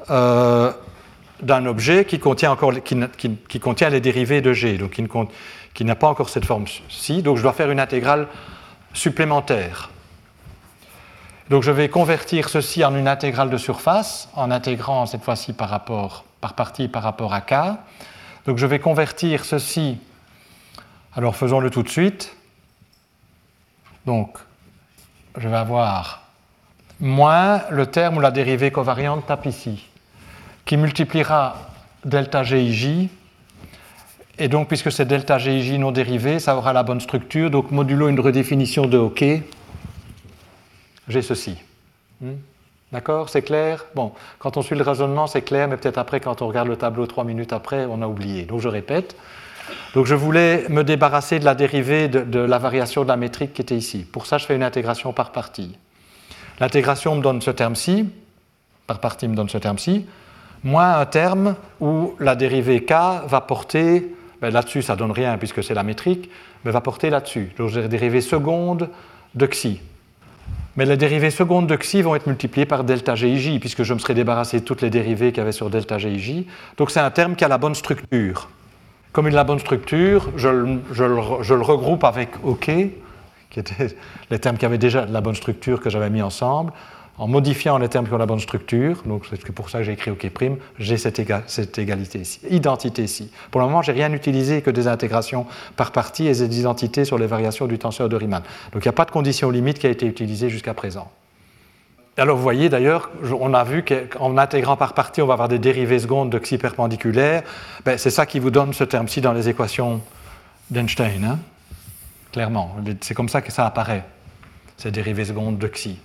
Speaker 1: d'un objet qui contient les dérivées de G, donc qui n'a pas encore cette forme-ci. Donc je dois faire une intégrale supplémentaire. Donc je vais convertir ceci en une intégrale de surface, en intégrant cette fois-ci par partie par rapport à K. Donc je vais convertir ceci, alors faisons-le tout de suite. Donc je vais avoir moins le terme où la dérivée covariante tape ici, qui multipliera delta GIJ, et donc puisque c'est delta GIJ non dérivé, ça aura la bonne structure, donc modulo une redéfinition de OK, j'ai ceci. D'accord, c'est clair? Bon, quand on suit le raisonnement, c'est clair, mais peut-être après, quand on regarde le tableau 3 minutes après, on a oublié. Donc je répète. Donc je voulais me débarrasser de la dérivée de la variation de la métrique qui était ici. Pour ça, je fais une intégration par partie. L'intégration me donne ce terme-ci, par partie me donne ce terme-ci, moins un terme où la dérivée K va porter, là-dessus ça ne donne rien puisque c'est la métrique, mais va porter là-dessus. Donc j'ai la dérivée seconde de Xi. Mais les dérivées secondes de Xi vont être multipliées par delta GIJ, puisque je me serais débarrassé de toutes les dérivées qu'il y avait sur delta GIJ. Donc c'est un terme qui a la bonne structure. Comme il a la bonne structure, je le regroupe avec OK, qui étaient les termes qui avaient déjà la bonne structure que j'avais mis ensemble, en modifiant les termes qui ont la bonne structure. Donc c'est pour ça que j'ai écrit OK', j'ai cette égalité ici, identité ici. Pour le moment, je n'ai rien utilisé que des intégrations par partie et des identités sur les variations du tenseur de Riemann. Donc il n'y a pas de condition limite qui a été utilisée jusqu'à présent. Alors vous voyez d'ailleurs, on a vu qu'en intégrant par partie, on va avoir des dérivées secondes de Xi perpendiculaires. C'est ça qui vous donne ce terme-ci dans les équations d'Einstein. Clairement, c'est comme ça que ça apparaît, ces dérivées secondes de Xi.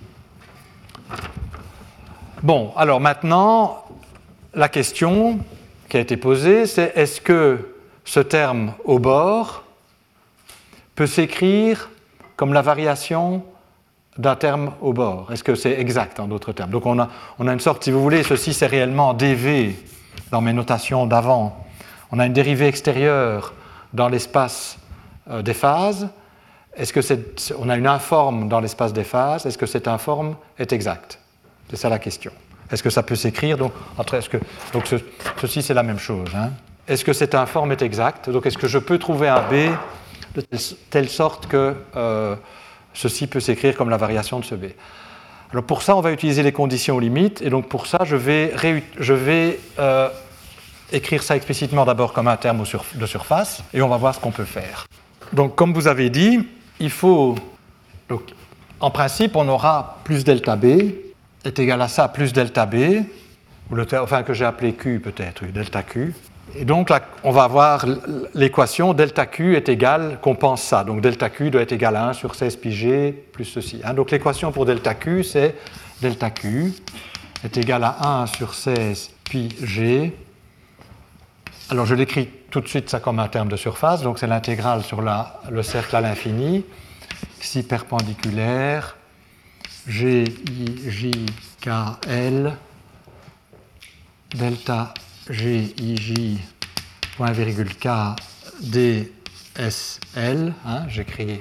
Speaker 1: Bon, alors maintenant, la question qui a été posée, c'est est-ce que ce terme au bord peut s'écrire comme la variation d'un terme au bord? Est-ce que c'est exact en d'autres termes? Donc on a une sorte, si vous voulez, ceci c'est réellement dv dans mes notations d'avant. On a une dérivée extérieure dans l'espace des phases. Est-ce que on a une informe dans l'espace des phases? Est-ce que cette informe est exacte? C'est ça la question. Est-ce que ça peut s'écrire? Donc ceci c'est la même chose. Est-ce que cette informe est exacte? Donc est-ce que je peux trouver un B de telle sorte que ceci peut s'écrire comme la variation de ce B? Alors pour ça, on va utiliser les conditions limites, et donc pour ça, je vais écrire ça explicitement d'abord comme un terme de surface, et on va voir ce qu'on peut faire. Donc comme vous avez dit, il faut... Donc, en principe, on aura plus delta B est égal à ça plus delta B, que j'ai appelé Q peut-être, oui, delta Q. Et donc là, on va avoir l'équation delta Q est égale, qu'on pense ça. Donc delta Q doit être égal à 1 sur 16 pi G plus ceci. Donc l'équation pour delta Q, c'est delta Q est égal à 1 sur 16 pi G. Alors je l'écris tout de suite ça comme un terme de surface, donc c'est l'intégrale sur le cercle à l'infini, Xi perpendiculaire, G, I, J, K, L, delta G, I, J, point virgule K, D, S, L, j'écris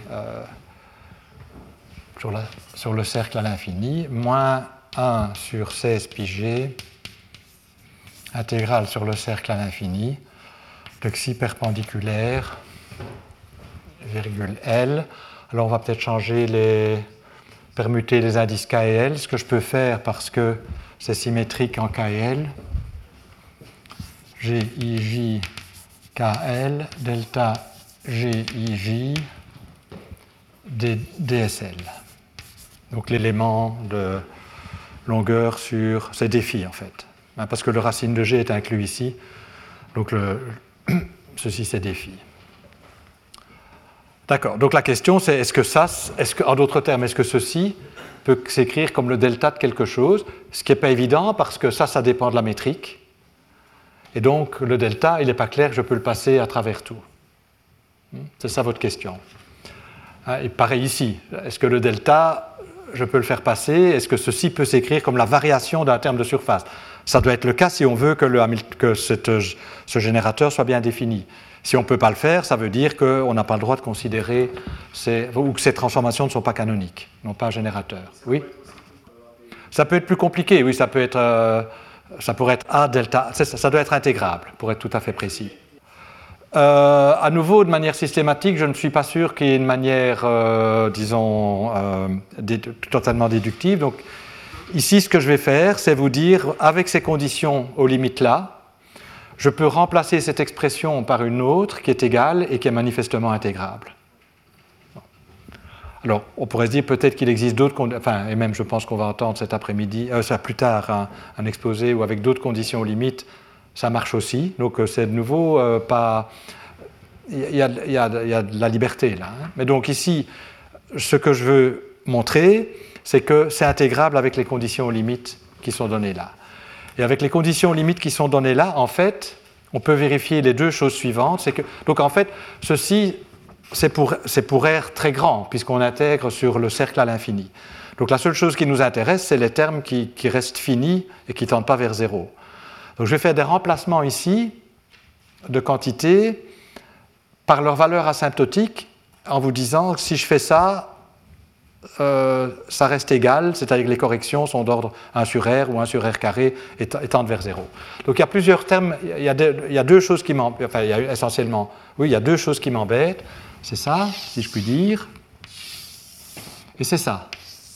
Speaker 1: sur le cercle à l'infini, moins 1 sur 16 pi G, intégrale sur le cercle à l'infini, de Xi perpendiculaire, virgule L. Alors on va peut-être permuter les indices K et L, ce que je peux faire parce que c'est symétrique en K et L. G, I, J, K, L, delta G, I, J, DSL. Donc l'élément de longueur sur... C'est défi en fait. parce que le racine de g est inclus ici. Donc ceci, c'est des phi. D'accord. Donc la question, c'est en d'autres termes, est-ce que ceci peut s'écrire comme le delta de quelque chose, ce qui n'est pas évident parce que ça dépend de la métrique. Et donc le delta, il n'est pas clair que je peux le passer à travers tout. C'est ça votre question. Et pareil ici, est-ce que le delta, je peux le faire passer? Est-ce que ceci peut s'écrire comme la variation d'un terme de surface? Ça doit être le cas si on veut que ce générateur soit bien défini. Si on ne peut pas le faire, ça veut dire qu'on n'a pas le droit de considérer ou que ces transformations ne sont pas canoniques, non pas un générateur. Oui. Ça peut être plus compliqué, oui, ça pourrait être A delta, ça doit être intégrable, pour être tout à fait précis. À nouveau, de manière systématique, je ne suis pas sûr qu'il y ait une manière, totalement déductive. Donc, ici, ce que je vais faire, c'est vous dire, avec ces conditions aux limites là, je peux remplacer cette expression par une autre qui est égale et qui est manifestement intégrable. Alors, on pourrait se dire peut-être qu'il existe d'autres conditions, et même je pense qu'on va entendre cet après-midi, plus tard, un exposé où avec d'autres conditions aux limites, ça marche aussi. Donc, c'est de nouveau pas. Il y a de la liberté là. Mais donc, ici, ce que je veux montrer, c'est que c'est intégrable avec les conditions aux limites qui sont données là. Et avec les conditions limites qui sont données là, en fait, on peut vérifier les deux choses suivantes. Donc en fait, ceci, c'est pour R très grand, puisqu'on intègre sur le cercle à l'infini. Donc la seule chose qui nous intéresse, c'est les termes qui restent finis et qui ne tendent pas vers 0. Donc je vais faire des remplacements ici de quantités par leur valeur asymptotique en vous disant que si je fais ça, ça reste égal, c'est-à-dire que les corrections sont d'ordre 1 sur R ou 1 sur R carré et tendent vers 0. Donc il y a plusieurs termes, il y a deux choses qui m'embêtent, enfin il y a essentiellement, oui, il y a deux choses qui m'embêtent, c'est ça, si je puis dire, et c'est ça.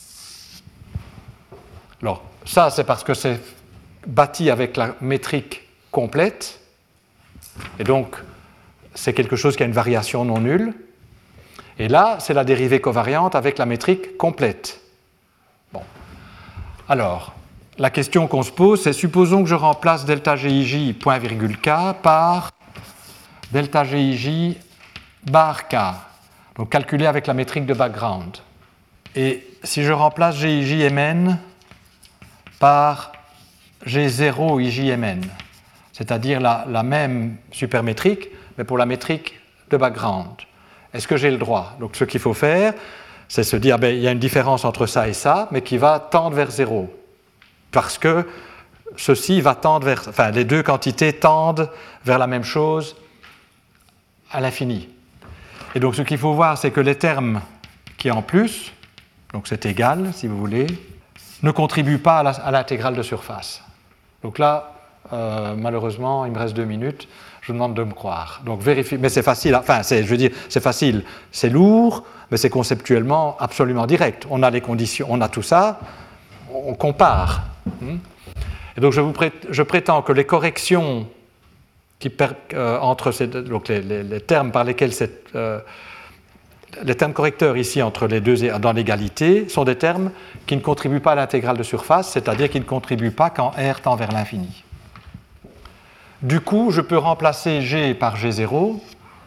Speaker 1: Alors ça c'est parce que c'est bâti avec la métrique complète, et donc c'est quelque chose qui a une variation non nulle. Et là, c'est la dérivée covariante avec la métrique complète. Bon. Alors, la question qu'on se pose, c'est supposons que je remplace delta GIJ point virgule K par delta GIJ bar K, donc calculé avec la métrique de background. Et si je remplace GIJ Mn par G0 IJ Mn, c'est-à-dire la même supermétrique, mais pour la métrique de background. Est-ce que j'ai le droit? Donc ce qu'il faut faire, c'est se dire il y a une différence entre ça et ça, mais qui va tendre vers 0. Parce que ceci va tendre vers. Enfin, les deux quantités tendent vers la même chose à l'infini. Et donc ce qu'il faut voir, c'est que les termes qui en plus, donc c'est égal, si vous voulez, ne contribuent pas à l'intégrale de surface. Donc là, malheureusement, il me reste 2 minutes. Je vous demande de me croire. Donc vérifiez, mais c'est facile, c'est facile, c'est lourd, mais c'est conceptuellement absolument direct. On a les conditions, on a tout ça, on compare. Et donc je prétends que les corrections entre donc les termes par lesquels les termes correcteurs ici entre les deux dans l'égalité sont des termes qui ne contribuent pas à l'intégrale de surface, c'est-à-dire qui ne contribuent pas quand R tend vers l'infini. Du coup, je peux remplacer G par G0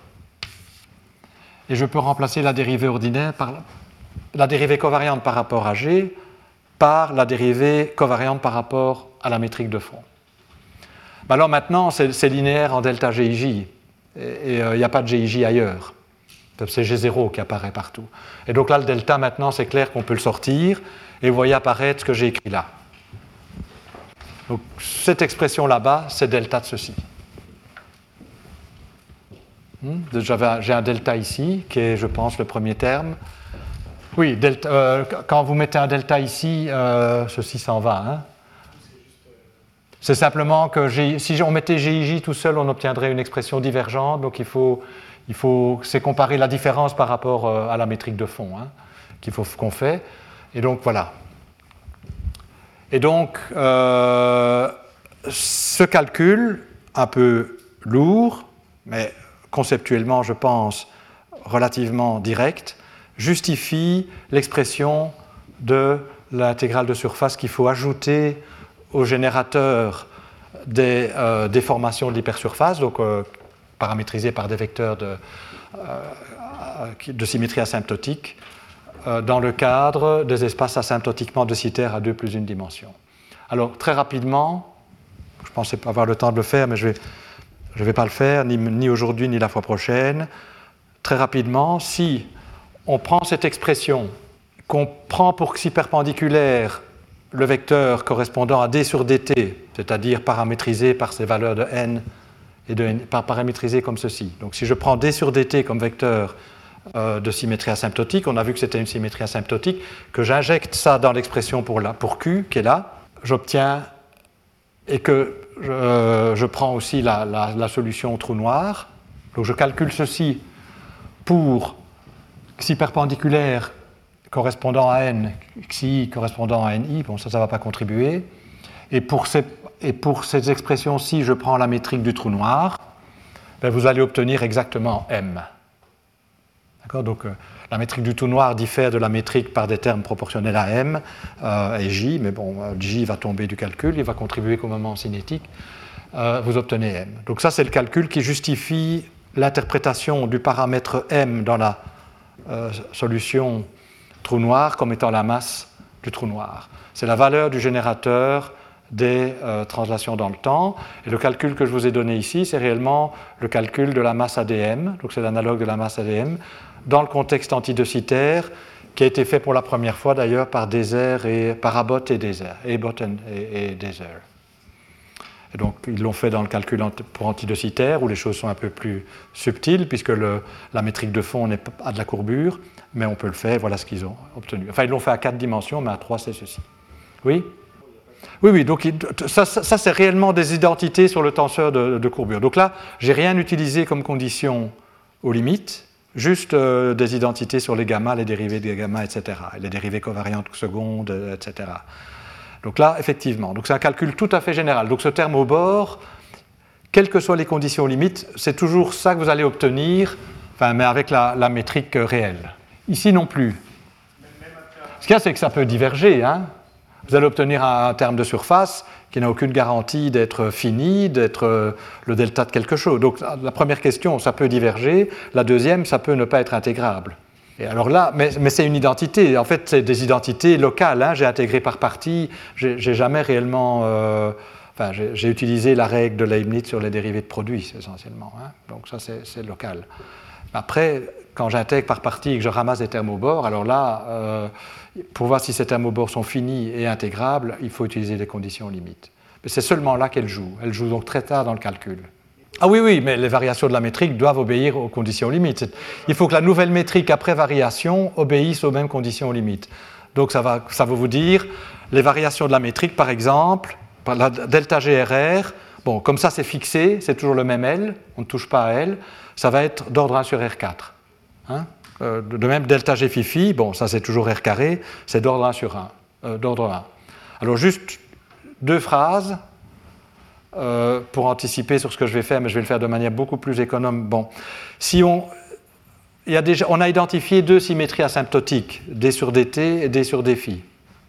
Speaker 1: et je peux remplacer la dérivée ordinaire par la dérivée covariante par rapport à G par la dérivée covariante par rapport à la métrique de fond. Alors maintenant, c'est linéaire en delta GIJ et il n'y a pas de GIJ ailleurs. C'est G0 qui apparaît partout. Et donc là, le delta, maintenant, c'est clair qu'on peut le sortir et vous voyez apparaître ce que j'ai écrit là. Donc cette expression là-bas, c'est delta de ceci. J'ai un delta ici, qui est, je pense, le premier terme. Oui, quand vous mettez un delta ici, ceci s'en va. Hein. C'est simplement que si on mettait GIJ tout seul, on obtiendrait une expression divergente. Donc c'est comparer la différence par rapport à la métrique de fond qu'on fait. Et donc voilà. Et donc, ce calcul, un peu lourd, mais conceptuellement, je pense, relativement direct, justifie l'expression de l'intégrale de surface qu'il faut ajouter au générateur des déformations de l'hypersurface, donc paramétrisées par des vecteurs de symétrie asymptotique, dans le cadre des espaces asymptotiquement de-Sitter à 2 plus 1 dimension. Alors, très rapidement, je pensais pas avoir le temps de le faire, mais je ne vais pas le faire, ni aujourd'hui, ni la fois prochaine. Très rapidement, si on prend cette expression, qu'on prend pour xi perpendiculaire le vecteur correspondant à d sur dt, c'est-à-dire paramétrisé par ces valeurs de n, et paramétrisé comme ceci. Donc, si je prends d sur dt comme vecteur de symétrie asymptotique, on a vu que c'était une symétrie asymptotique, que j'injecte ça dans l'expression pour Q, qui est là, j'obtiens, et que je prends aussi la solution au trou noir. Donc je calcule ceci pour xi perpendiculaire correspondant à n, xi correspondant à ni, bon ça ne va pas contribuer, et pour ces expressions-ci, je prends la métrique du trou noir, ben vous allez obtenir exactement m. D'accord, donc la métrique du trou noir diffère de la métrique par des termes proportionnels à m et j, mais bon, j va tomber du calcul, il va contribuer qu'au moment cinétique, vous obtenez m. Donc ça, c'est le calcul qui justifie l'interprétation du paramètre m dans la solution trou noir comme étant la masse du trou noir. C'est la valeur du générateur des translations dans le temps. Et le calcul que je vous ai donné ici, c'est réellement le calcul de la masse ADM, donc c'est l'analogue de la masse ADM, dans le contexte anti-de-Sitter, qui a été fait pour la première fois d'ailleurs par Abbott et Deser. Et donc ils l'ont fait dans le calcul pour anti-de-Sitter, où les choses sont un peu plus subtiles, puisque la métrique de fond n'est pas de la courbure, mais on peut le faire, voilà ce qu'ils ont obtenu. Enfin, ils l'ont fait à 4 dimensions, mais à 3, c'est ceci. Oui ? Oui, donc ça c'est réellement des identités sur le tenseur de courbure. Donc là, je n'ai rien utilisé comme condition aux limites, juste des identités sur les gamma, les dérivées des gamma, etc. Et les dérivées covariantes secondes, etc. Donc là, effectivement, donc c'est un calcul tout à fait général. Donc ce terme au bord, quelles que soient les conditions aux limites, c'est toujours ça que vous allez obtenir, enfin, mais avec la métrique réelle. Ici non plus. Ce qu'il y a, c'est que ça peut diverger, hein. Vous allez obtenir un terme de surface qui n'a aucune garantie d'être fini, d'être le delta de quelque chose. Donc la première question, ça peut diverger. La deuxième, ça peut ne pas être intégrable. Et alors là, mais c'est une identité. En fait, c'est des identités locales. Hein. J'ai intégré par partie. J'ai jamais réellement... j'ai utilisé la règle de Leibniz sur les dérivés de produits, essentiellement. Hein. Donc ça, c'est local. Après, quand j'intègre par partie et que je ramasse des termes au bord, alors là... pour voir si ces termes au bord sont finis et intégrables, il faut utiliser des conditions limites. Mais c'est seulement là qu'elle joue. Elle joue donc très tard dans le calcul. Ah oui, mais les variations de la métrique doivent obéir aux conditions limites. Il faut que la nouvelle métrique après variation obéisse aux mêmes conditions limites. Donc ça va vous dire, les variations de la métrique, par exemple, la delta GRR, bon, comme ça c'est fixé, c'est toujours le même L, on ne touche pas à L, ça va être d'ordre 1 sur R4. Hein? De même, delta G phi, bon, ça c'est toujours R carré, c'est d'ordre 1 sur 1, d'ordre 1. Alors juste deux phrases pour anticiper sur ce que je vais faire, mais je vais le faire de manière beaucoup plus économe. Bon, si on a identifié deux symétries asymptotiques, D sur dt et D sur dφ.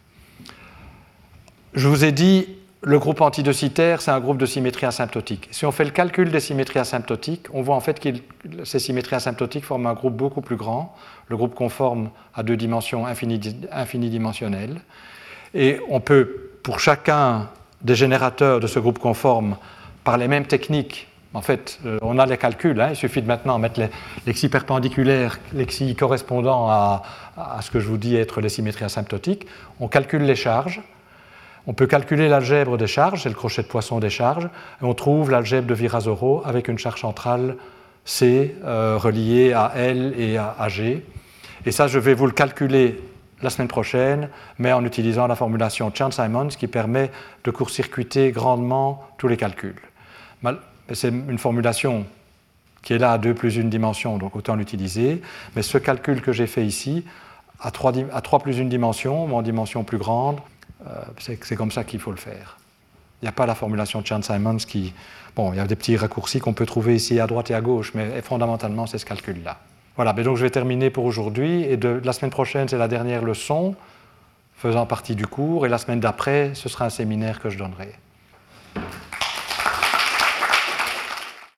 Speaker 1: Je vous ai dit, le groupe anti-de-Sitter, c'est un groupe de symétrie asymptotique. Si on fait le calcul des symétries asymptotiques, on voit en fait que ces symétries asymptotiques forment un groupe beaucoup plus grand, le groupe conforme à 2 dimensions infinidimensionnelles. Et on peut, pour chacun des générateurs de ce groupe conforme, par les mêmes techniques, en fait, on a les calculs, hein, il suffit de maintenant mettre les xi perpendiculaires, les xi correspondant à ce que je vous dis être les symétries asymptotiques, on calcule les charges. On peut calculer l'algèbre des charges, c'est le crochet de Poisson des charges, et on trouve l'algèbre de Virasoro avec une charge centrale C reliée à L et à G. Et ça, je vais vous le calculer la semaine prochaine, mais en utilisant la formulation Chern-Simons qui permet de court-circuiter grandement tous les calculs. C'est une formulation qui est là à 2 plus 1 dimension, donc autant l'utiliser. Mais ce calcul que j'ai fait ici, à 3 plus 1 dimension, ou en dimension plus grande, c'est comme ça qu'il faut le faire. Il n'y a pas la formulation Chern-Simons qui... Bon, il y a des petits raccourcis qu'on peut trouver ici à droite et à gauche, mais fondamentalement, c'est ce calcul-là. Voilà, mais donc je vais terminer pour aujourd'hui, et la semaine prochaine, c'est la dernière leçon, faisant partie du cours, et la semaine d'après, ce sera un séminaire que je donnerai.